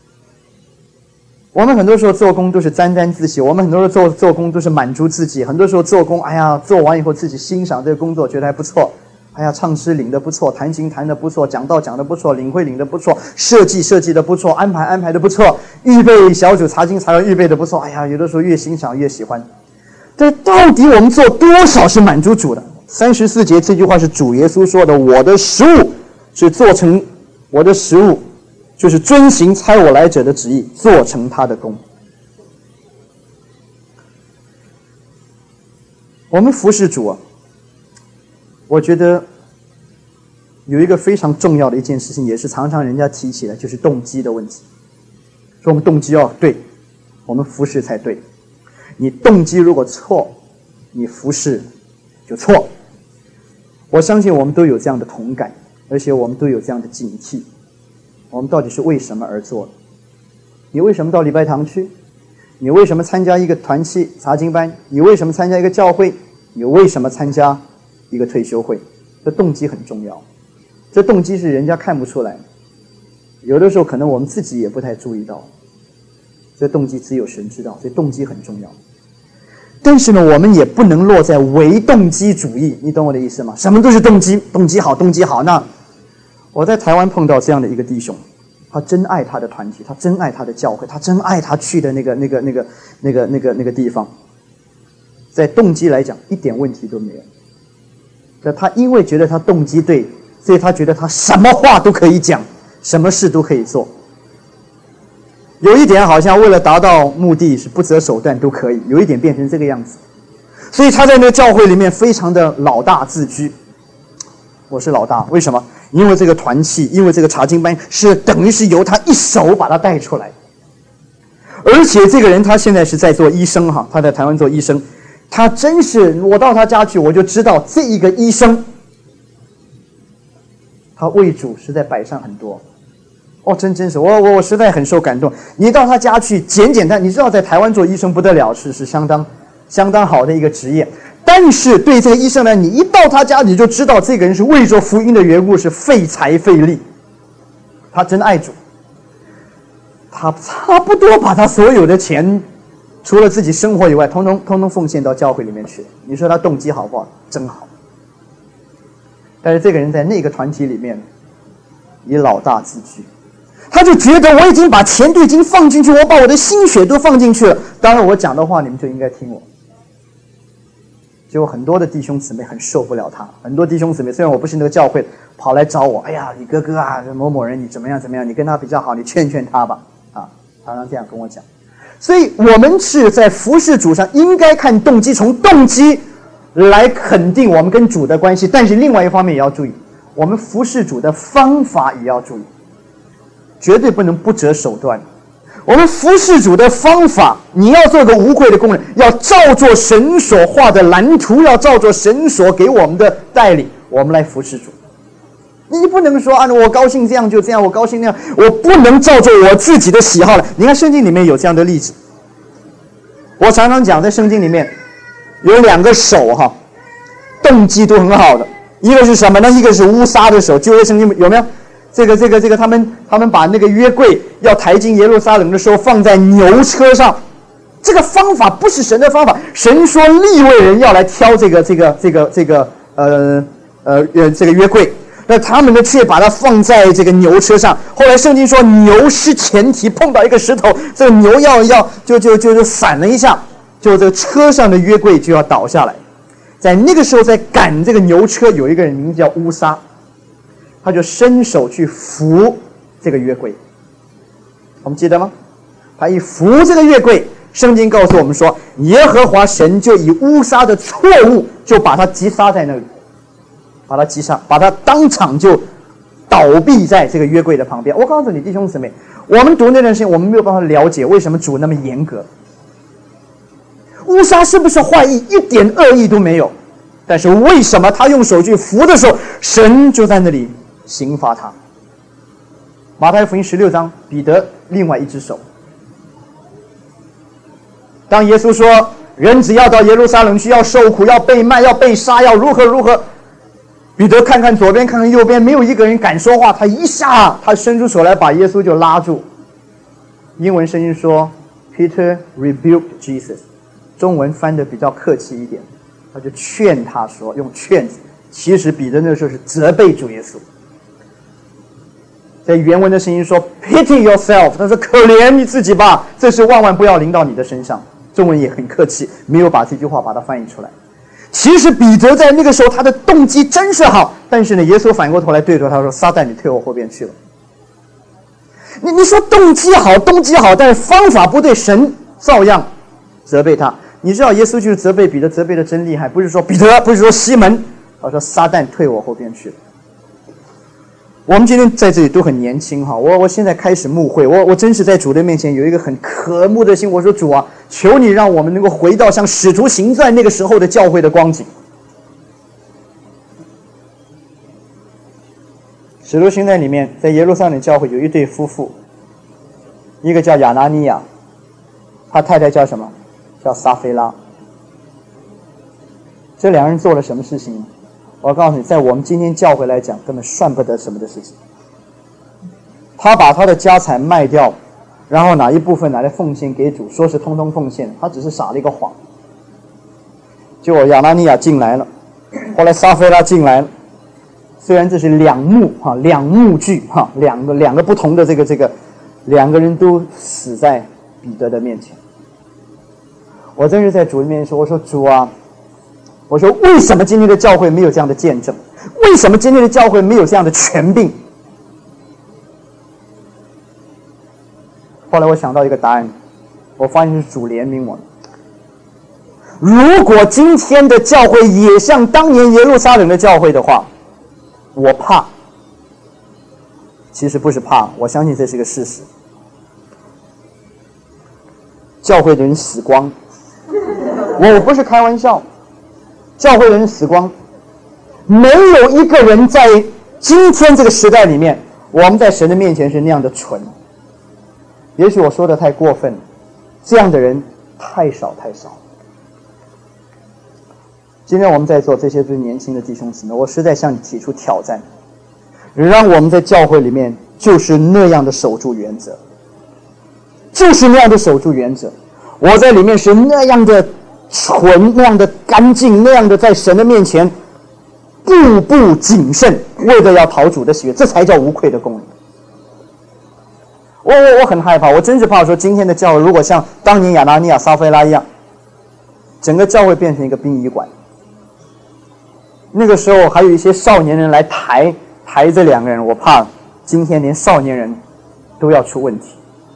我们很多时候做工都是沾沾自喜，我们很多时候做做工都是满足自己，很多时候做工，哎呀，做完以后自己欣赏这个工作，觉得还不错。哎呀，唱诗领得不错，弹琴弹得不错，讲道讲得不错，领会领得不错，设计设计得不错，安排安排得不错，预备小组查经查要预备得不错。哎呀，有的时候越欣赏越喜欢。这到底我们做多少是满足主的？三十四节这句话是主耶稣说的：“我的食物是做成我的食物，就是遵行差我来者的旨意，做成他的工。”我们服侍主啊，我觉得有一个非常重要的一件事情，也是常常人家提起来，就是动机的问题。说我们动机要对，我们服侍才对。你动机如果错，你服侍就错。我相信我们都有这样的同感，而且我们都有这样的警惕。我们到底是为什么而做的？你为什么到礼拜堂去？你为什么参加一个团契查经班？你为什么参加一个教会？你为什么参加一个退休会？这动机很重要。这动机是人家看不出来，有的时候可能我们自己也不太注意到。这动机只有神知道，所以动机很重要。但是呢，我们也不能落在唯动机主义，你懂我的意思吗？什么都是动机，动机好，动机好。那我在台湾碰到这样的一个弟兄，他真爱他的团体，他真爱他的教会，他真爱他去的那个那个那个那个那个那个地方。在动机来讲，一点问题都没有。那他因为觉得他动机对，所以他觉得他什么话都可以讲，什么事都可以做。有一点好像为了达到目的是不择手段都可以，有一点变成这个样子。所以他在那个教会里面非常的老大自居。我是老大，为什么？因为这个团契，因为这个查经班是等于是由他一手把他带出来。而且这个人他现在是在做医生哈，他在台湾做医生。他真是，我到他家去我就知道这一个医生他为主实在摆上很多。 哦，真真是，我我我实在很受感动。你到他家去，简简单，你知道在台湾做医生不得了，是是相当相当好的一个职业。但是对这个医生呢，你一到他家，你就知道这个人是为着福音的缘故，是费财费力。他真爱主，他差不多把他所有的钱，除了自己生活以外，通通通通奉献到教会里面去。你说他动机好不好？真好。但是这个人在那个团体里面，以老大自居。他就觉得我已经把钱都已经放进去，我把我的心血都放进去了，当然我讲的话你们就应该听我。结果很多的弟兄姊妹很受不了他，很多弟兄姊妹虽然我不是那个教会，跑来找我，哎呀，李哥哥啊，某某人你怎么样怎么样，你跟他比较好，你劝劝他吧，啊，常常这样跟我讲。所以我们是在服事主上应该看动机，从动机来肯定我们跟主的关系，但是另外一方面也要注意，我们服事主的方法也要注意。绝对不能不择手段。我们服事主的方法，你要做个无愧的工人，要照做神所画的蓝图，要照做神所给我们的带领，我们来服事主。你不能说啊，我高兴这样就这样，我高兴那样，我不能照做我自己的喜好了。你看圣经里面有这样的例子，我常常讲，在圣经里面有两个手哈，动机都很好的，一个是什么呢？一个是乌撒的手，旧约圣经有没有？这个这个这个，他们他们把那个约柜要抬进耶路撒冷的时候，放在牛车上。这个方法不是神的方法，神说利未人要来挑这个这个这个这个呃呃呃这个约柜，那他们呢却把它放在这个牛车上。后来圣经说牛失前蹄碰到一个石头，这个牛要要就就就就闪了一下，就这个车上的约柜就要倒下来。在那个时候，在赶这个牛车，有一个人名字叫乌撒。他就伸手去扶这个约柜，我们记得吗？他一扶这个约柜，圣经告诉我们说，耶和华神就以乌撒的错误，就把他击杀在那里，把他击杀，把他当场就倒毙在这个约柜的旁边。我告诉你弟兄姊妹，我们读那段时间，我们没有办法了解为什么主那么严格。乌撒是不是坏意？一点恶意都没有，但是为什么他用手去扶的时候，神就在那里刑罚他。马太福音十六章，彼得另外一只手。当耶稣说人只要到耶路撒冷去，要受苦，要被卖，要被杀，要如何如何，彼得看看左边看看右边，没有一个人敢说话，他一下他伸出手来把耶稣就拉住。英文圣经说 Peter rebuked Jesus， 中文翻得比较客气一点，他就劝他说，用劝字，其实彼得那时候是责备主耶稣。在原文的声音说 pity yourself， 他说可怜你自己吧，这事万万不要临到你的身上。中文也很客气，没有把这句话把它翻译出来。其实彼得在那个时候他的动机真是好，但是呢，耶稣反过头来对着他说，撒旦你退我后边去了。你你说动机好动机好，但是方法不对，神照样责备他。你知道耶稣就是责备彼得，责备的真厉害，不是说彼得，不是说西门，他说撒旦退我后边去了。我们今天在这里都很年轻哈，我我现在开始牧会，我我真是在主的面前有一个很渴慕的心，我说主啊，求你让我们能够回到像使徒行传那个时候的教会的光景。使徒行传里面，在耶路撒冷教会有一对夫妇，一个叫亚拿尼亚，他太太叫什么？叫撒菲拉。这两人做了什么事情呢？我告诉你，在我们今天教会来讲，根本算不得什么的事情。他把他的家产卖掉，然后拿一部分拿来奉献给主，说是通通奉献，他只是撒了一个谎。结果亚拿尼亚进来了，后来撒菲拉进来了，虽然这是两幕哈，两幕剧哈，两个两个不同的这个这个，两个人都死在彼得的面前。我真是在主的面前说，我说主啊，我说为什么今天的教会没有这样的见证？为什么今天的教会没有这样的权柄？后来我想到一个答案，我发现是主怜悯我们。如果今天的教会也像当年耶路撒冷的教会的话，我怕，其实不是怕，我相信这是个事实。教会的人死光，我不是开玩笑。教会的人死光，没有一个人在今天这个时代里面我们在神的面前是那样的纯。也许我说的太过分了，这样的人太少太少。今天我们在座这些最年轻的弟兄姊妹，我实在向你提出挑战，让我们在教会里面就是那样的守住原则，就是那样的守住原则。我在里面是那样的纯，那样的干净，那样的在神的面前步步谨慎，为了要讨主的喜悦，这才叫无愧的公义。我我我很害怕，我真是怕说今天的教会如果像当年亚拿尼亚、撒非拉一样，整个教会变成一个殡仪馆。那个时候还有一些少年人来抬抬这两个人，我怕今天连少年人都要出问题。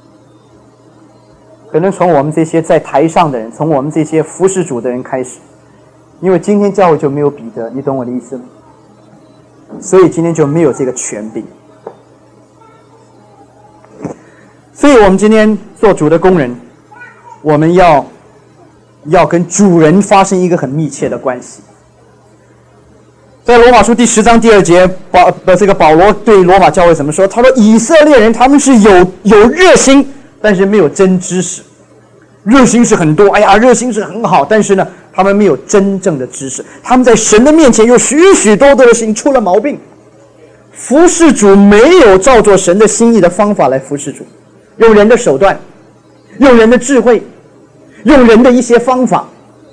可能从我们这些在台上的人，从我们这些服侍主的人开始，因为今天教会就没有彼得，你懂我的意思吗？所以今天就没有这个权柄。所以我们今天做主的工人，我们要要跟主人发生一个很密切的关系。在罗马书第十章第二节，保这个保罗对罗马教会怎么说？他说以色列人他们是有有热心，但是没有真知识。热心是很多，哎呀，热心是很好，但是呢，他们没有真正的知识。他们在神的面前有许许多多的事情出了毛病。服侍主没有照着神的心意的方法来服侍主，用人的手段，用人的智慧，用人的一些方法。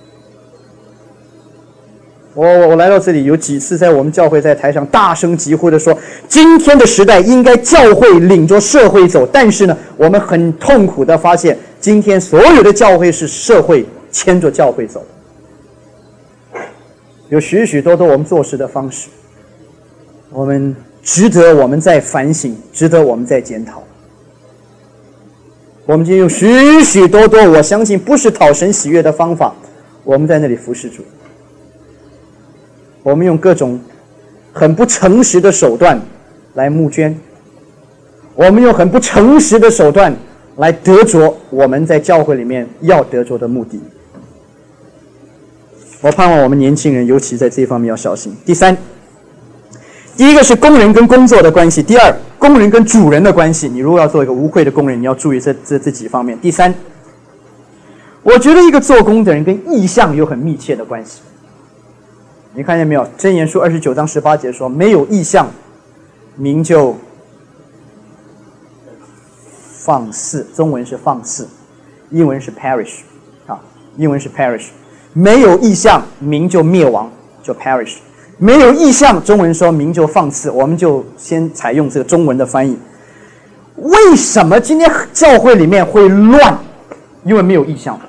我我来到这里有几次在我们教会在台上大声疾呼的说，今天的时代应该教会领着社会走，但是呢，我们很痛苦的发现，今天所有的教会是社会牵着教会走，有许许多多我们做事的方式，我们值得我们在反省，值得我们在检讨。我们今天有许许多多我相信不是讨神喜悦的方法，我们在那里服侍主。我们用各种很不诚实的手段来募捐，我们用很不诚实的手段来得着我们在教会里面要得着的目的。我盼望我们年轻人尤其在这方面要小心。第三，第一个是工人跟工作的关系，第二，工人跟主人的关系。你如果要做一个无愧的工人，你要注意这这这几方面。第三，我觉得一个做工的人跟意象有很密切的关系。你看见没有？箴言书二十九章十八节说，没有意象，民就放肆，中文是放肆，英文是 perish 啊，英文是 perish。没有意象，民就灭亡，就 perish。没有意象，中文说民就放肆，我们就先采用这个中文的翻译。为什么今天教会里面会乱？因为没有意象。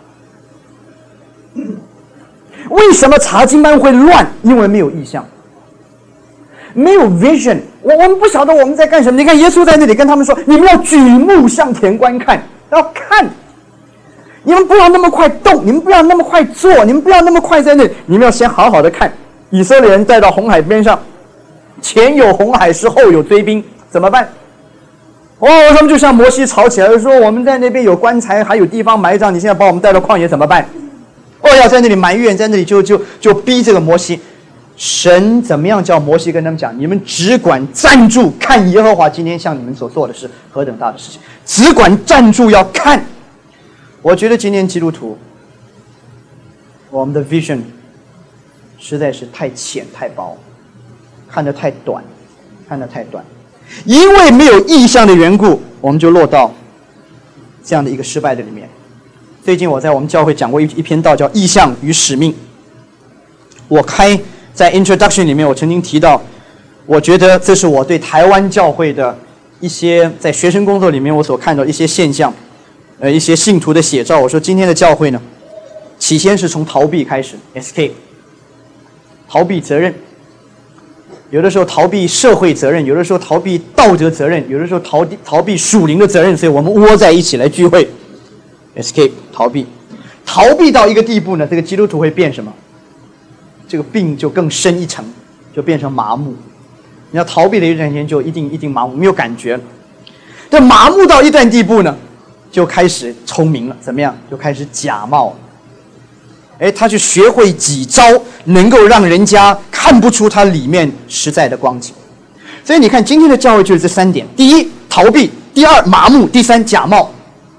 为什么查经班会乱？因为没有意象，没有 vision。我我们不晓得我们在干什么。你看耶稣在那里跟他们说：“你们要举目向田观看，要看。你们不要那么快动，你们不要那么快做，你们不要那么快在那里，你们要先好好的看。”以色列人带到红海边上，前有红海，是后有追兵，怎么办？哦，他们就像摩西吵起来说：“我们在那边有棺材，还有地方埋葬，你现在把我们带到旷野怎么办？”哦，要在那里埋怨，在那里就就就逼这个摩西。神怎么样叫摩西跟他们讲？你们只管站住，看耶和华今天向你们所做的是何等大的事情。只管站住，要看。我觉得今天基督徒，我们的 vision 实在是太浅太薄，看得太短，看得太短。因为没有意象的缘故，我们就落到这样的一个失败的里面。最近我在我们教会讲过一一篇道，叫《意象与使命》。我开在 introduction 里面，我曾经提到，我觉得这是我对台湾教会的一些在学生工作里面我所看到的一些现象，呃，一些信徒的写照。我说今天的教会呢，起先是从逃避开始 ，escape， 逃避责任，有的时候逃避社会责任，有的时候逃避道德责任，有的时候逃避逃避属灵的责任，所以我们窝在一起来聚会。escape 逃避，逃避到一个地步呢，这个基督徒会变什么？这个病就更深一层，就变成麻木。你要逃避的一段时间，就一定一定麻木，没有感觉了。这麻木到一段地步呢，就开始聪明了，怎么样？就开始假冒了。哎，他去学会几招，能够让人家看不出他里面实在的光景。 所以你看，今天的教会就是这三点：第一，逃避；第二，麻木；第三，假冒。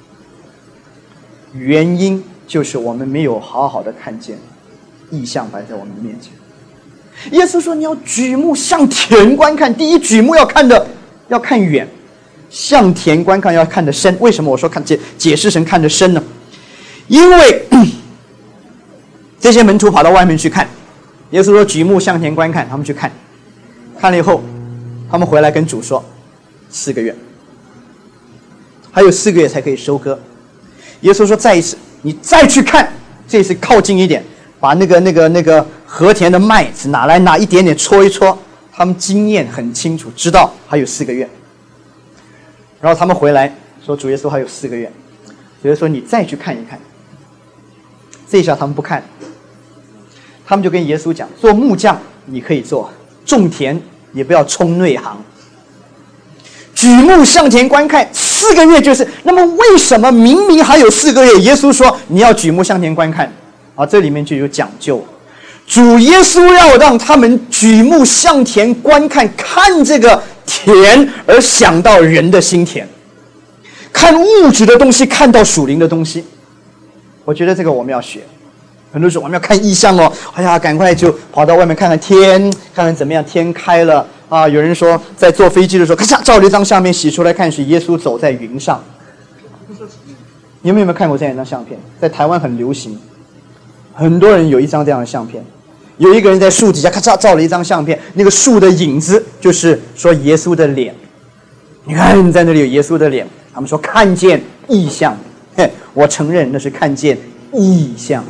原因就是我们没有好好的看见异象摆在我们的面前。耶稣说：“你要举目向田观看。第一，举目要看的要看远，向田观看要看得深。为什么我说看解解释成看得深呢？因为这些门徒跑到外面去看，耶稣说举目向田观看，他们去看，看了以后，他们回来跟主说，四个月，还有四个月才可以收割。耶稣说再一次，你再去看，这次靠近一点，把那个那个那个和田的麦子拿来，拿一点点搓一搓。他们经验很清楚，知道还有四个月。然后他们回来说，主耶稣还有四个月。主耶稣说你再去看一看。这一下他们不看，他们就跟耶稣讲，做木匠你可以做，种田也不要冲内行。举目向田观看，四个月就是。那么为什么明明还有四个月，耶稣说你要举目向田观看？啊，这里面就有讲究。主耶稣要让他们举目向田观看，看这个田而想到人的心田，看物质的东西，看到属灵的东西。我觉得这个我们要学。很多时候我们要看异象哦，哎呀，赶快就跑到外面看看天，看看怎么样，天开了啊！有人说在坐飞机的时候，咔嚓照了一张相片，洗出来看是耶稣走在云上。你们有没有看过这样一张相片？在台湾很流行，很多人有一张这样的相片。有一个人在树底下咔嚓照了一张相片，那个树的影子就是说耶稣的脸。你看在那里有耶稣的脸，他们说看见异象。嘿，我承认那是看见异象。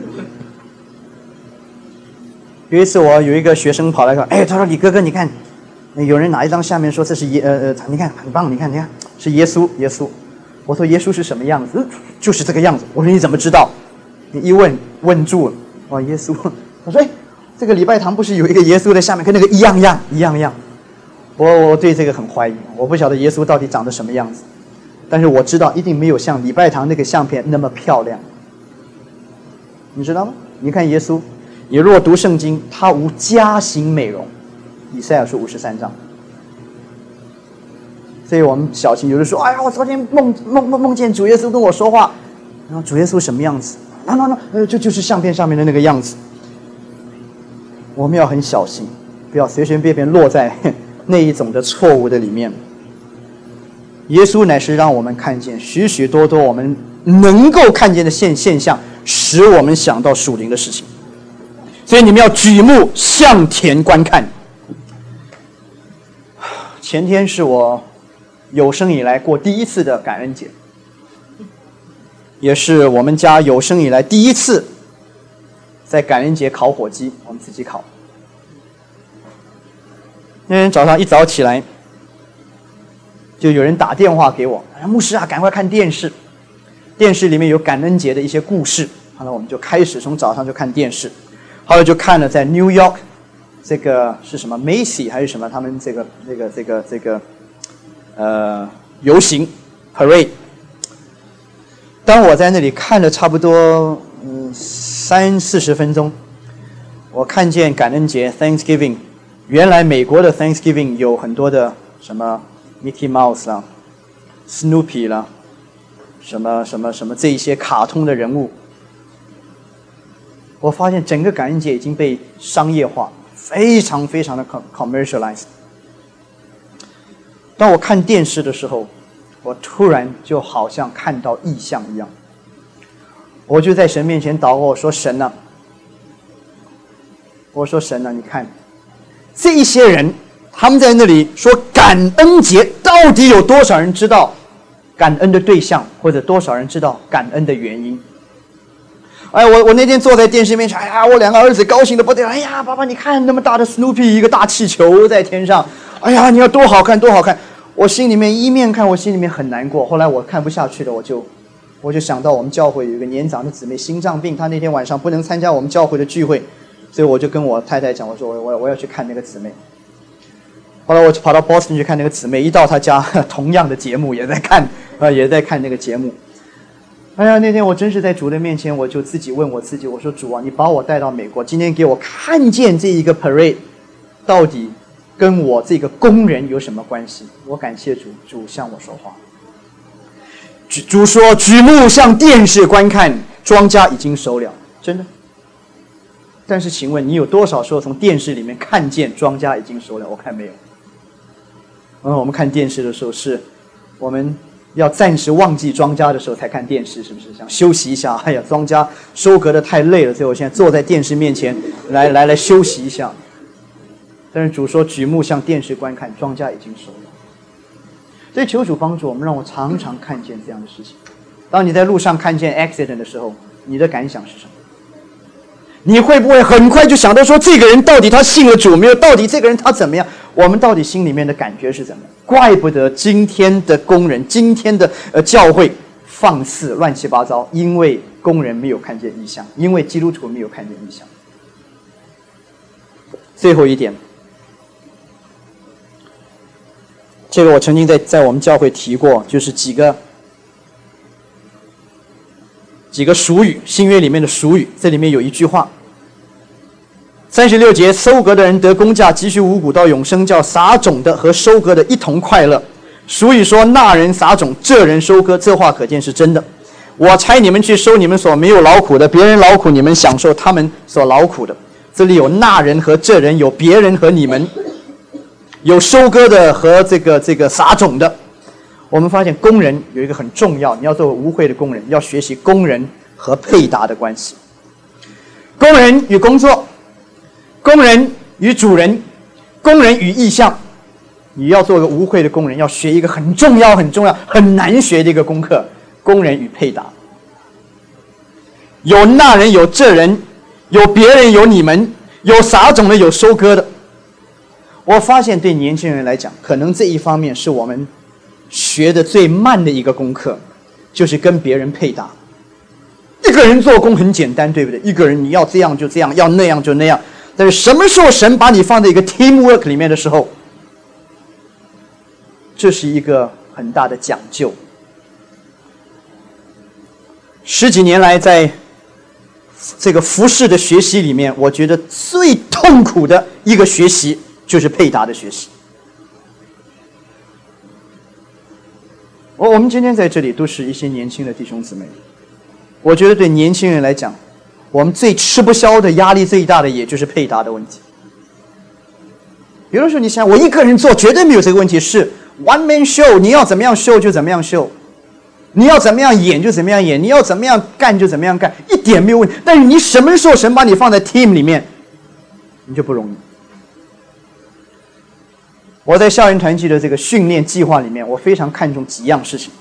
有一次我有一个学生跑来说，哎，他说李哥哥你看，有人拿一张下面说这是耶呃呃，你看很棒，你看你看是耶稣耶稣。我说耶稣是什么样子？嗯，就是这个样子。我说你怎么知道？你一问问住了，哇，耶稣。他说哎，这个礼拜堂不是有一个耶稣的下面跟那个一样样一样样？我我对这个很怀疑，我不晓得耶稣到底长得什么样子，但是我知道一定没有像礼拜堂那个相片那么漂亮。你知道吗？你看耶稣，你若读圣经，他无佳形美容，以赛亚书五十三章。所以我们小心，有人说，哎呀，我昨天梦梦梦梦见主耶稣跟我说话，然后主耶稣什么样子？那那那，呃，就就是相片上面的那个样子。我们要很小心，不要随随便便落在那一种的错误的里面。耶稣乃是让我们看见许许多多我们能够看见的现现象，使我们想到属灵的事情。所以你们要举目向田观看。前天是我有生以来过第一次的感恩节，也是我们家有生以来第一次在感恩节烤火鸡，我们自己烤。那天早上一早起来，就有人打电话给我，哎，牧师啊，赶快看电视，电视里面有感恩节的一些故事。后来我们就开始从早上就看电视，后来就看了在 New York 这个是什么 Macy 还是什么，他们这个这个这个这个呃游行 parade。当我在那里看了差不多嗯三四十分钟，我看见感恩节 Thanksgiving， 原来美国的 Thanksgiving 有很多的什么 Mickey Mouse 啦 Snoopy 啦，什么什么什么这一些卡通的人物。我发现整个感恩节已经被商业化，非常非常的 commercialized。当我看电视的时候，我突然就好像看到异象一样，我就在神面前祷告，我说神啊，我说神啊，你看这一些人，他们在那里说感恩节，到底有多少人知道感恩的对象，或者多少人知道感恩的原因？哎，我我那天坐在电视面前，哎呀，我两个儿子高兴的不得了，哎呀，爸爸你看那么大的 Snoopy 一个大气球在天上，哎呀，你要多好看多好看！我心里面一面看，我心里面很难过。后来我看不下去了，我就我就想到我们教会有一个年长的姊妹心脏病，她那天晚上不能参加我们教会的聚会，所以我就跟我太太讲，我说我我我要去看那个姊妹。后来我就跑到 Boston 去看那个姊妹，一到她家，同样的节目也在看，啊，也在看那个节目。哎呀，那天我真是在主的面前，我就自己问我自己，我说主啊，你把我带到美国，今天给我看见这一个 parade， 到底跟我这个工人有什么关系？我感谢主，主向我说话。主说：“举目向电视观看，庄稼已经熟了。”真的。但是，请问你有多少时候从电视里面看见庄稼已经熟了？我看没有。嗯，我们看电视的时候，是我们要暂时忘记庄稼的时候才看电视，是不是？想休息一下。哎呀，庄稼收割的太累了，所以我现在坐在电视面前来来来休息一下。但是主说：“举目向电视观看，庄稼已经熟了。”所以求主帮助我们，让我常常看见这样的事情。当你在路上看见 accident 的时候，你的感想是什么？你会不会很快就想到说，这个人到底他信了主没有？到底这个人他怎么样？我们到底心里面的感觉是怎么样？怪不得今天的工人，今天的呃教会放肆乱七八糟，因为工人没有看见异象，因为基督徒没有看见异象。最后一点。这个我曾经在在我们教会提过，就是几个几个俗语，新约里面的俗语。这里面有一句话，三十六节：收割的人得工价，积蓄五谷到永生，叫撒种的和收割的一同快乐。俗语说：那人撒种，这人收割。这话可见是真的。我差你们去收你们所没有劳苦的，别人劳苦，你们享受他们所劳苦的。这里有那人和这人，有别人和你们。有收割的和这个这个撒种的。我们发现工人有一个很重要，你要做无会的工人，要学习工人和配搭的关系。工人与工作，工人与主人，工人与意向。你要做个无会的工人，要学一个很重要很重要很难学的一个功课，工人与配搭。有那人，有这人，有别人，有你们，有撒种的，有收割的。我发现对年轻人来讲，可能这一方面是我们学的最慢的一个功课，就是跟别人配搭。一个人做工很简单，对不对？一个人你要这样就这样，要那样就那样。但是什么时候神把你放在一个 teamwork 里面的时候，这是一个很大的讲究。十几年来，在这个服事的学习里面，我觉得最痛苦的一个学习就是配搭的学习。我我们今天在这里都是一些年轻的弟兄姊妹，我觉得对年轻人来讲，我们最吃不消的、压力最大的，也就是配搭的问题。比如说，你想我一个人做绝对没有这个问题，是 one man show， 你要怎么样 show 就怎么样 show， 你要怎么样演就怎么样演，你要怎么样干就怎么样干，一点没有问题。但是你什么时候神把你放在 team 里面，你就不容易。我在校园团契的这个训练计划里面，我非常看重几样事情。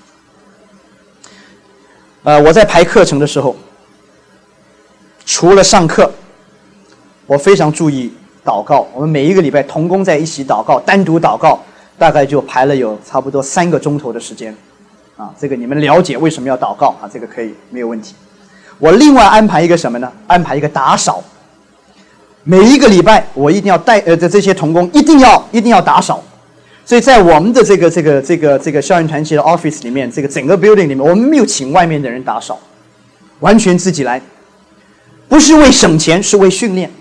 呃，我在排课程的时候，除了上课，我非常注意祷告。我们每一个礼拜同工在一起祷告，单独祷告，大概就排了有差不多三个钟头的时间。啊，这个你们了解为什么要祷告啊？这个可以没有问题。我另外安排一个什么呢？安排一个打扫。每一个礼拜我一定要带呃的这些同工一定要一定要打扫，所以在我们的这个这个这个这个校园团契的 office 里面，这个整个 building 里面，我们没有请外面的人打扫，完全自己来，不是为省钱，是为训练。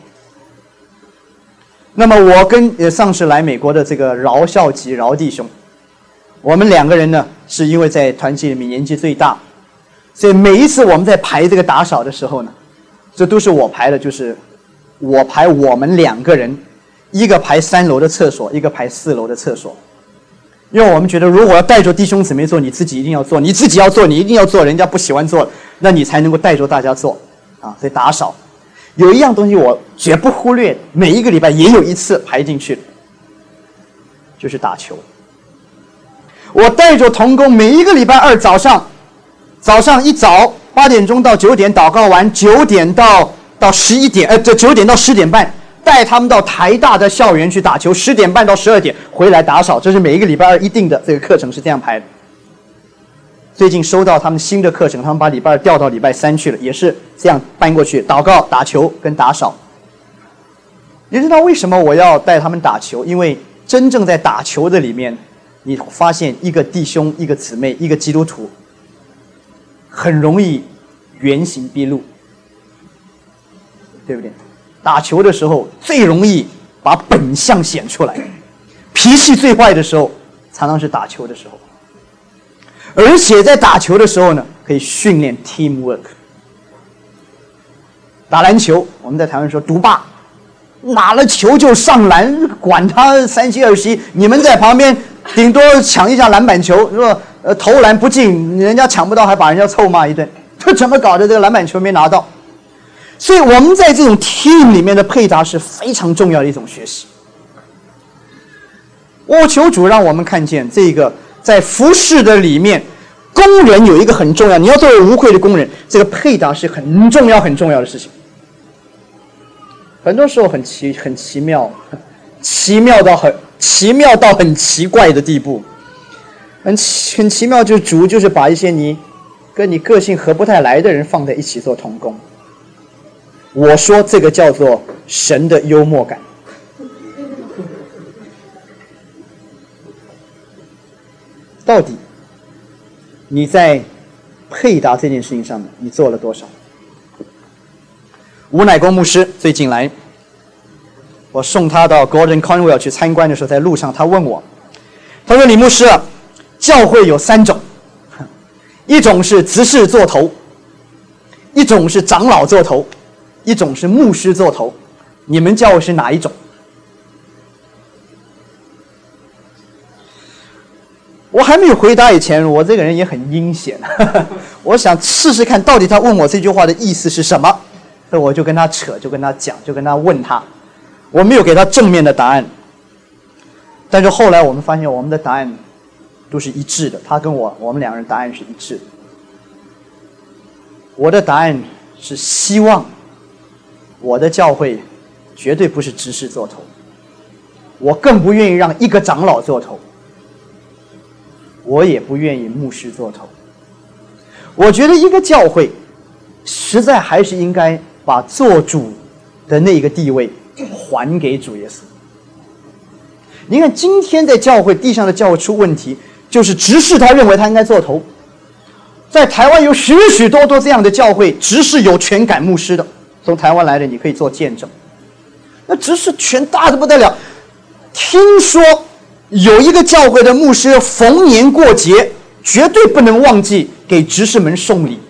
那么我跟呃上次来美国的这个饶孝吉饶弟兄，我们两个人呢是因为在团契里面年纪最大，所以每一次我们在排这个打扫的时候呢，这都是我排的，就是我排我们两个人，一个排三楼的厕所，一个排四楼的厕所。因为我们觉得，如果要带着弟兄姊妹做，你自己一定要做，你自己要做，你一定要做，人家不喜欢做，那你才能够带着大家做啊。所以打扫有一样东西我绝不忽略，每一个礼拜也有一次排进去，就是打球。我带着同工，每一个礼拜二早上，早上一早八点钟到九点祷告完，九点到到十一点，呃，这九点到十点半，带他们到台大的校园去打球，十点半到十二点回来打扫，这是每一个礼拜二一定的这个课程是这样排的。最近收到他们新的课程，他们把礼拜二调到礼拜三去了，也是这样搬过去，祷告、打球跟打扫。你知道为什么我要带他们打球？因为真正在打球的里面，你发现一个弟兄、一个姊妹、一个基督徒，很容易原形毕露。对不对？打球的时候最容易把本相显出来。 脾气最坏的时候，常常是打球的时候。而且在打球的时候呢，可以训练 teamwork。打篮球，我们在台湾说独霸，拿了球就上篮，管他三七二十一，你们在旁边顶多抢一下篮板球，是吧？呃，投篮不进，人家抢不到，还把人家臭骂一顿，这怎么搞的？这个篮板球没拿到。所以我们在这种 team 里面的配搭是非常重要的一种学习。我求主让我们看见这个在服事的里面，工人有一个很重要，你要作为无愧的工人，这个配搭是很重要很重要的事情。很多时候很奇很奇妙，奇妙到很奇妙到很奇怪的地步。很奇很奇妙，就是主就是把一些你跟你个性合不太来的人放在一起做同工。我说这个叫做神的幽默感。到底你在配搭这件事情上面你做了多少？吴乃公牧师最近来，我送他到 Gordon Conwell 去参观的时候，在路上他问我，他说李牧师啊，教会有三种，一种是执事做头，一种是长老做头，一种是牧师做头，你们教会是哪一种？我还没有回答以前，我这个人也很阴险，我想试试看到底他问我这句话的意思是什么，所以我就跟他扯，就跟他讲，就跟他问他，我没有给他正面的答案，但是后来我们发现我们的答案都是一致的，他跟我我们两个人答案是一致的。我的答案是希望我的教会绝对不是执事做头，我更不愿意让一个长老做头，我也不愿意牧师做头。我觉得一个教会实在还是应该把做主的那个地位还给主耶稣。你看今天在教会地上的教会出问题，就是执事他认为他应该做头。在台湾有许许多多这样的教会，执事有权赶牧师的，从台湾来的你可以做见证。那执事权大得不得了，听说有一个教会的牧师逢年过节绝对不能忘记给执事们送礼。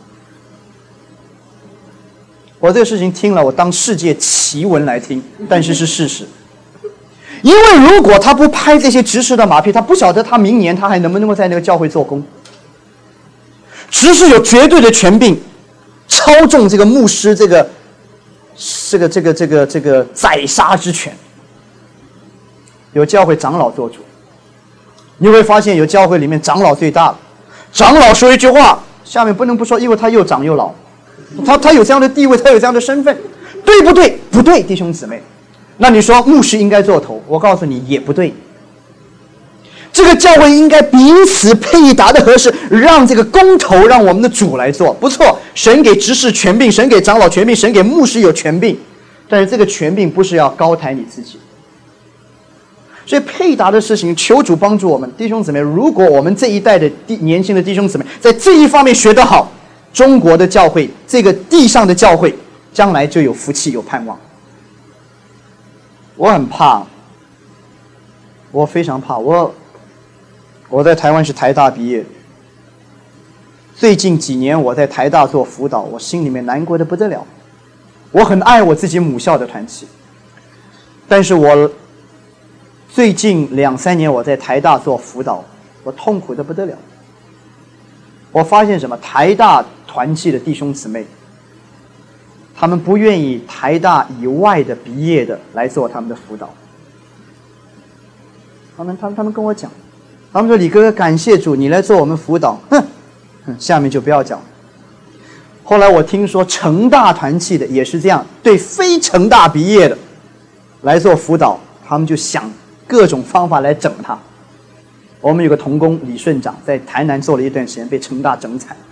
我这个事情听了，我当世界奇闻来听，但是是事实。因为如果他不拍这些执事的马屁，他不晓得他明年他还能不能够在那个教会做工。执事有绝对的权柄，操纵这个牧师这个这个这个这个这个宰杀之权。有教会长老做主，你会发现有教会里面长老最大了，长老说一句话，下面不能不说，因为他又长又老，他他有这样的地位，他有这样的身份，对不对？不对，弟兄姊妹。那你说牧师应该做头，我告诉你也不对。这个教会应该彼此配搭的合适，让这个公头让我们的主来做，不错。神给执事权柄，神给长老权柄，神给牧师有权柄，但是这个权柄不是要高抬你自己。所以配搭的事情，求主帮助我们弟兄姊妹。如果我们这一代的年轻的弟兄姊妹在这一方面学得好，中国的教会，这个地上的教会，将来就有福气，有盼望。我很怕，我非常怕。我我在台湾是台大毕业，最近几年我在台大做辅导，我心里面难过的不得了。我很爱我自己母校的团契，但是我最近两三年我在台大做辅导，我痛苦的不得了。我发现什么？台大团契的弟兄姊妹，他们不愿意台大以外的毕业的来做他们的辅导。他们他们他们跟我讲，他们说李哥哥感谢主，你来做我们辅导。哼，下面就不要讲。后来我听说成大团契的也是这样，对非成大毕业的来做辅导，他们就想各种方法来整他。我们有个同工李顺长在台南做了一段时间，被成大整惨。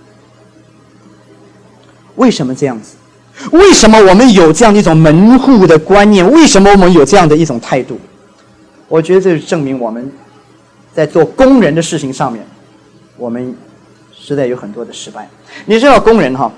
为什么这样子？为什么我们有这样的一种门户的观念？为什么我们有这样的一种态度？我觉得这是证明我们在做工人的事情上面，我们实在有很多的失败。你知道工人哈，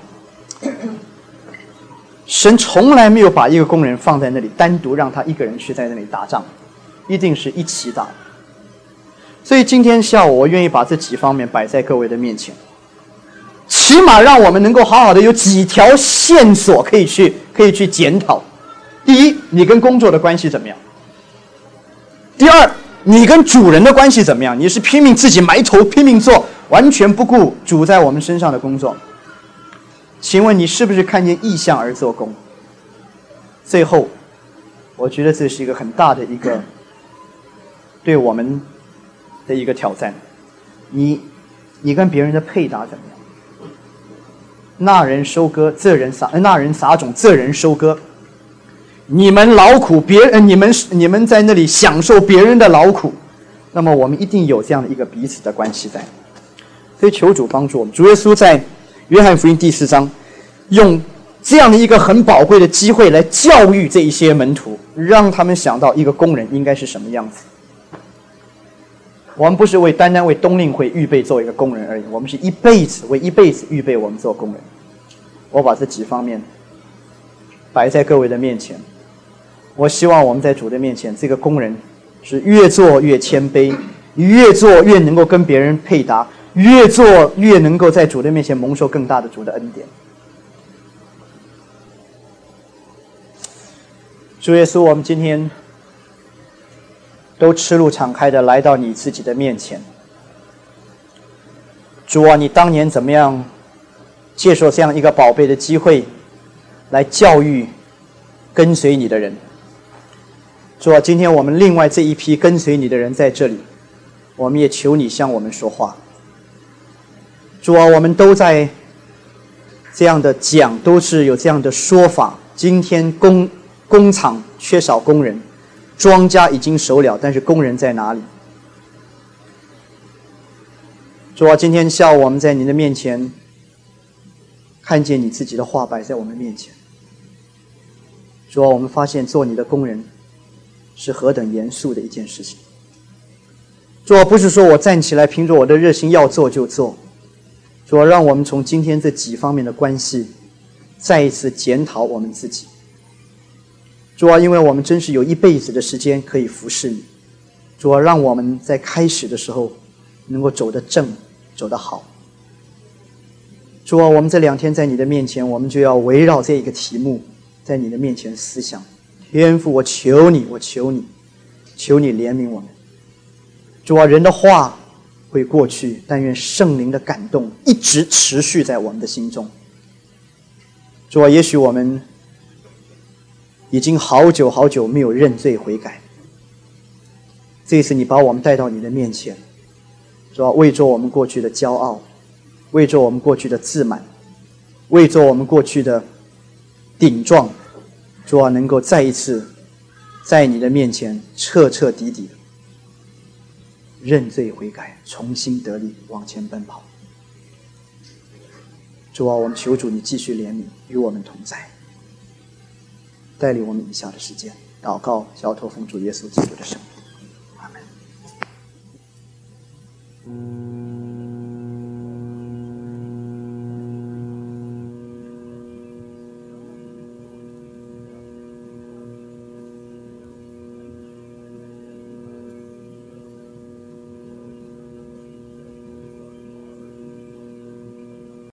神从来没有把一个工人放在那里单独让他一个人去在那里打仗。 一定是一起打的。所以今天下午我愿意把这几方面摆在各位的面前，起码让我们能够好好的有几条线索可以去可以去检讨。第一，你跟工作的关系怎么样？第二，你跟主人的关系怎么样？你是拼命自己埋头拼命做，完全不顾主在我们身上的工作？请问你是不是看见异象而做工？最后，我觉得这是一个很大的一个对我们的一个挑战。你你跟别人的配搭怎么样？那人收割，这人撒；那人撒种，这人收割。你们劳苦，别人你们你们在那里享受别人的劳苦，那么我们一定有这样的一个彼此的关系在。所以求主帮助我们。主耶稣在约翰福音第四章用这样的一个很宝贵的机会来教育这一些门徒，让他们想到一个工人应该是什么样子。我们不是为单单为冬令会预备做一个工人而已，我们是一辈子为一辈子预备我们做工人。我把这几方面摆在各位的面前，我希望我们在主的面前，这个工人是越做越谦卑，越做越能够跟别人配搭，越做越能够在主的面前蒙受更大的主的恩典。主耶稣，我们今天都赤露敞开的来到你自己的面前。主啊，你当年怎么样接受这样一个宝贝的机会来教育跟随你的人？主啊，今天我们另外这一批跟随你的人在这里，我们也求你向我们说话。主啊，我们都在这样的讲，都是有这样的说法。今天工工厂缺少工人，庄稼已经熟了，但是工人在哪里？主啊，今天下午我们在你的面前看见你自己的话摆在我们面前。主啊，我们发现做你的工人是何等严肃的一件事情。主啊，不是说我站起来凭着我的热心要做就做。主啊，让我们从今天这几方面的关系再一次检讨我们自己。主啊，因为我们真是有一辈子的时间可以服侍你。主啊，让我们在开始的时候能够走得正，走得好。主啊，我们这两天在你的面前，我们就要围绕这一个题目在你的面前思想。天父，我求你，我求你，求你怜悯我们。主啊，人的话会过去，但愿圣灵的感动一直持续在我们的心中。主啊，也许我们已经好久好久没有认罪悔改，这一次你把我们带到你的面前，主啊，为着我们过去的骄傲，为着我们过去的自满，为着我们过去的顶撞，主啊，能够再一次在你的面前彻彻底底的认罪悔改，重新得力往前奔跑。主啊，我们求主你继续怜悯，与我们同在，带领我们以下的时间祷告，交托奉主耶稣基督的圣名，阿门。